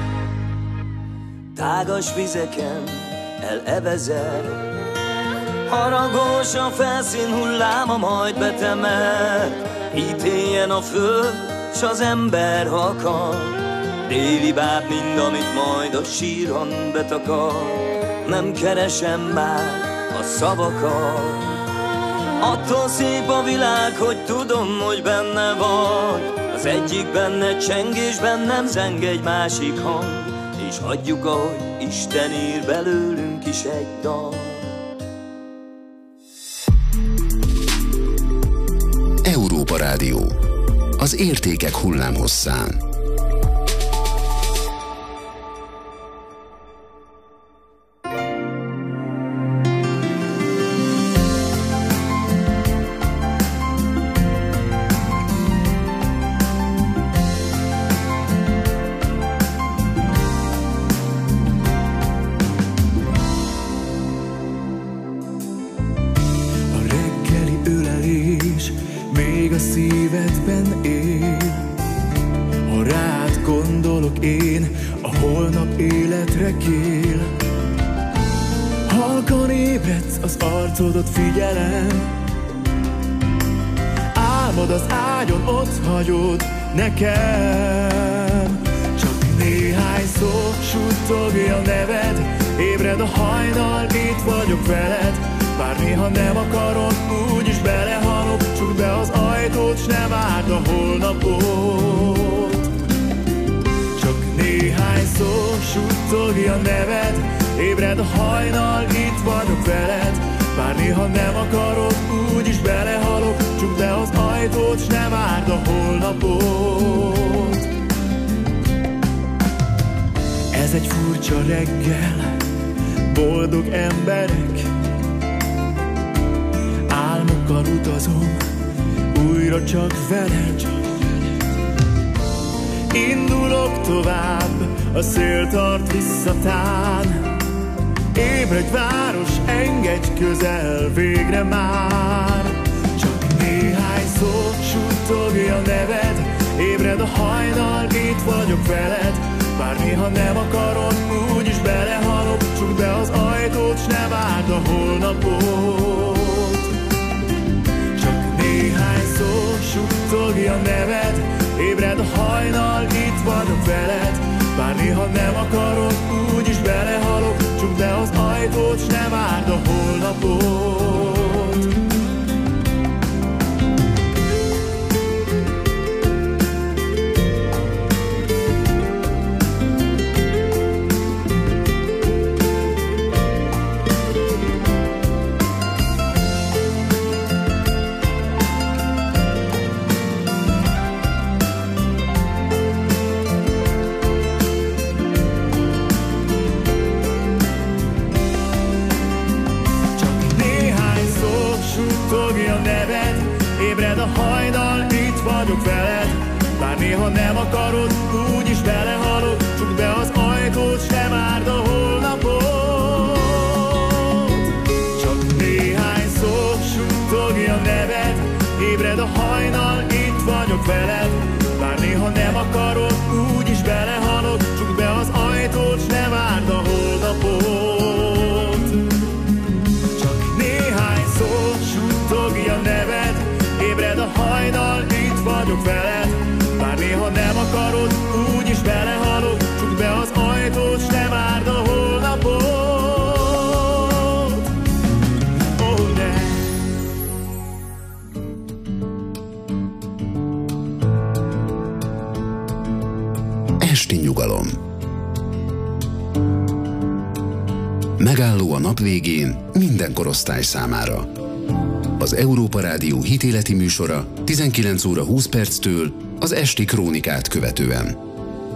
Tágas vizeken elevezel, haragos a felszín hulláma, majd betemel, ítéljen a föld, s az ember akar, déli báb mind, amit majd a síron betakar. Nem keresem már a szavakat, attól szép a világ, hogy tudom, hogy benne vagy. Az egyik benne cseng, és bennem zeng egy másik hang, és hagyjuk, ahogy Isten ír belőlünk is egy dal. Európa Rádió. Az értékek hullámhosszán. Arcodat figyelem, álmod az ágyon, ott hagyod nekem. Csak néhány szó suttogja neved, ébred a hajnal, itt vagyok veled. Bár néha nem akarod, úgyis belehalok, csukd be az ajtót, s nem árt a holnapot. Csak néhány szó suttogja neved, ébred a hajnal, itt vagyok veled. Bár néha nem akarod, úgyis belehalok, csukd be az ajtót, s nem árt a holnapot. Ez egy furcsa reggel, boldog emberek, álmokkal utazom, újra csak veled. Indulok tovább, a szél tart visszatán. Ébredj város, engedj közel végre már. Csak néhány szó suttogja neved, ébred a hajnal, itt vagyok veled. Bár néha nem akarod, úgyis belehalok, csukd be az ajtót, s ne várd a holnapot. Csak néhány szó suttogja neved, ébred a hajnal, itt vagyok veled. Bár néha nem akarod, úgyis belehalok, csukd be az ajtót, s ne várd a holnapot. a hajnal, itt vagyok veled. Bár néha nem akarod, úgyis belehalok. Csukd be az ajtót, s nem árd a holnapot. Csak néhány szó suttogja neved. Ébred a hajnal, itt vagyok veled. Bár néha nem akarod, úgyis belehalok. Csukd be az ajtót, s nem árd a holdapot. Csak néhány szó suttogja neved. Ébred a hajnal, itt vagyok veled. Bár néha nem akarod, úgyis belehalok. Csukd be az ajtót, s nem árd a holnapot. Oh, ne. Esti nyugalom. Megálló a nap végén minden korosztály számára. Az Európa Rádió hitéleti műsora tizenkilenc óra húsz perctől az esti krónikát követően.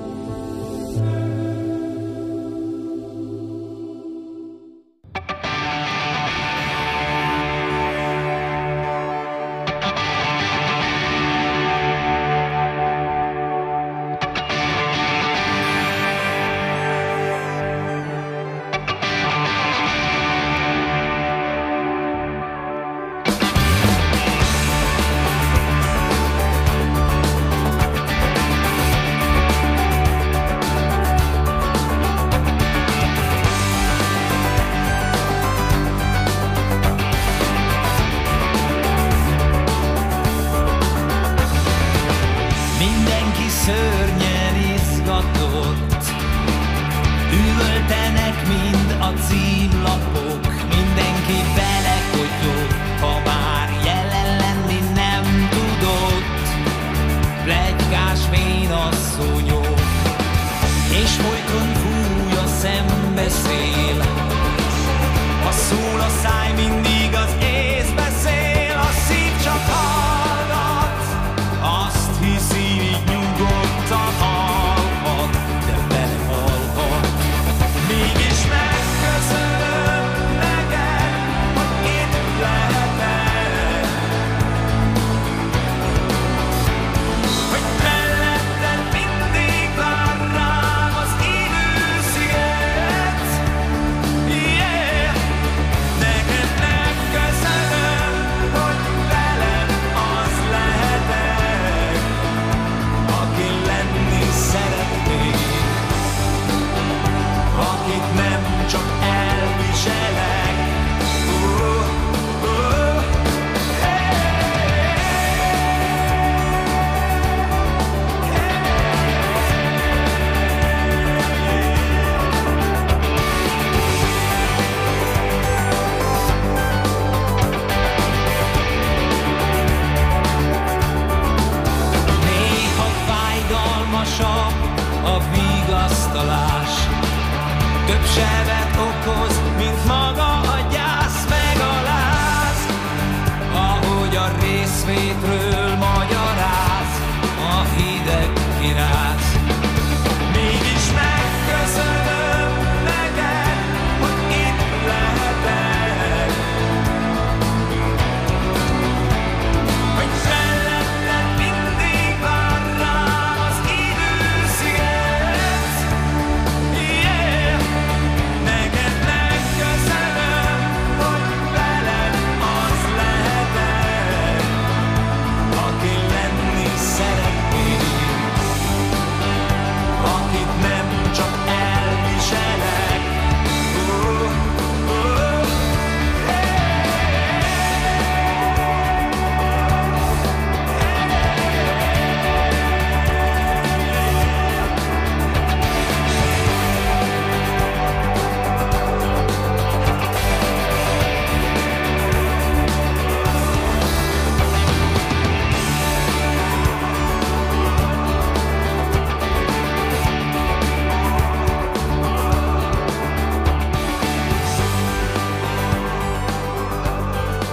A vigasztalás több sebet okoz, mint maga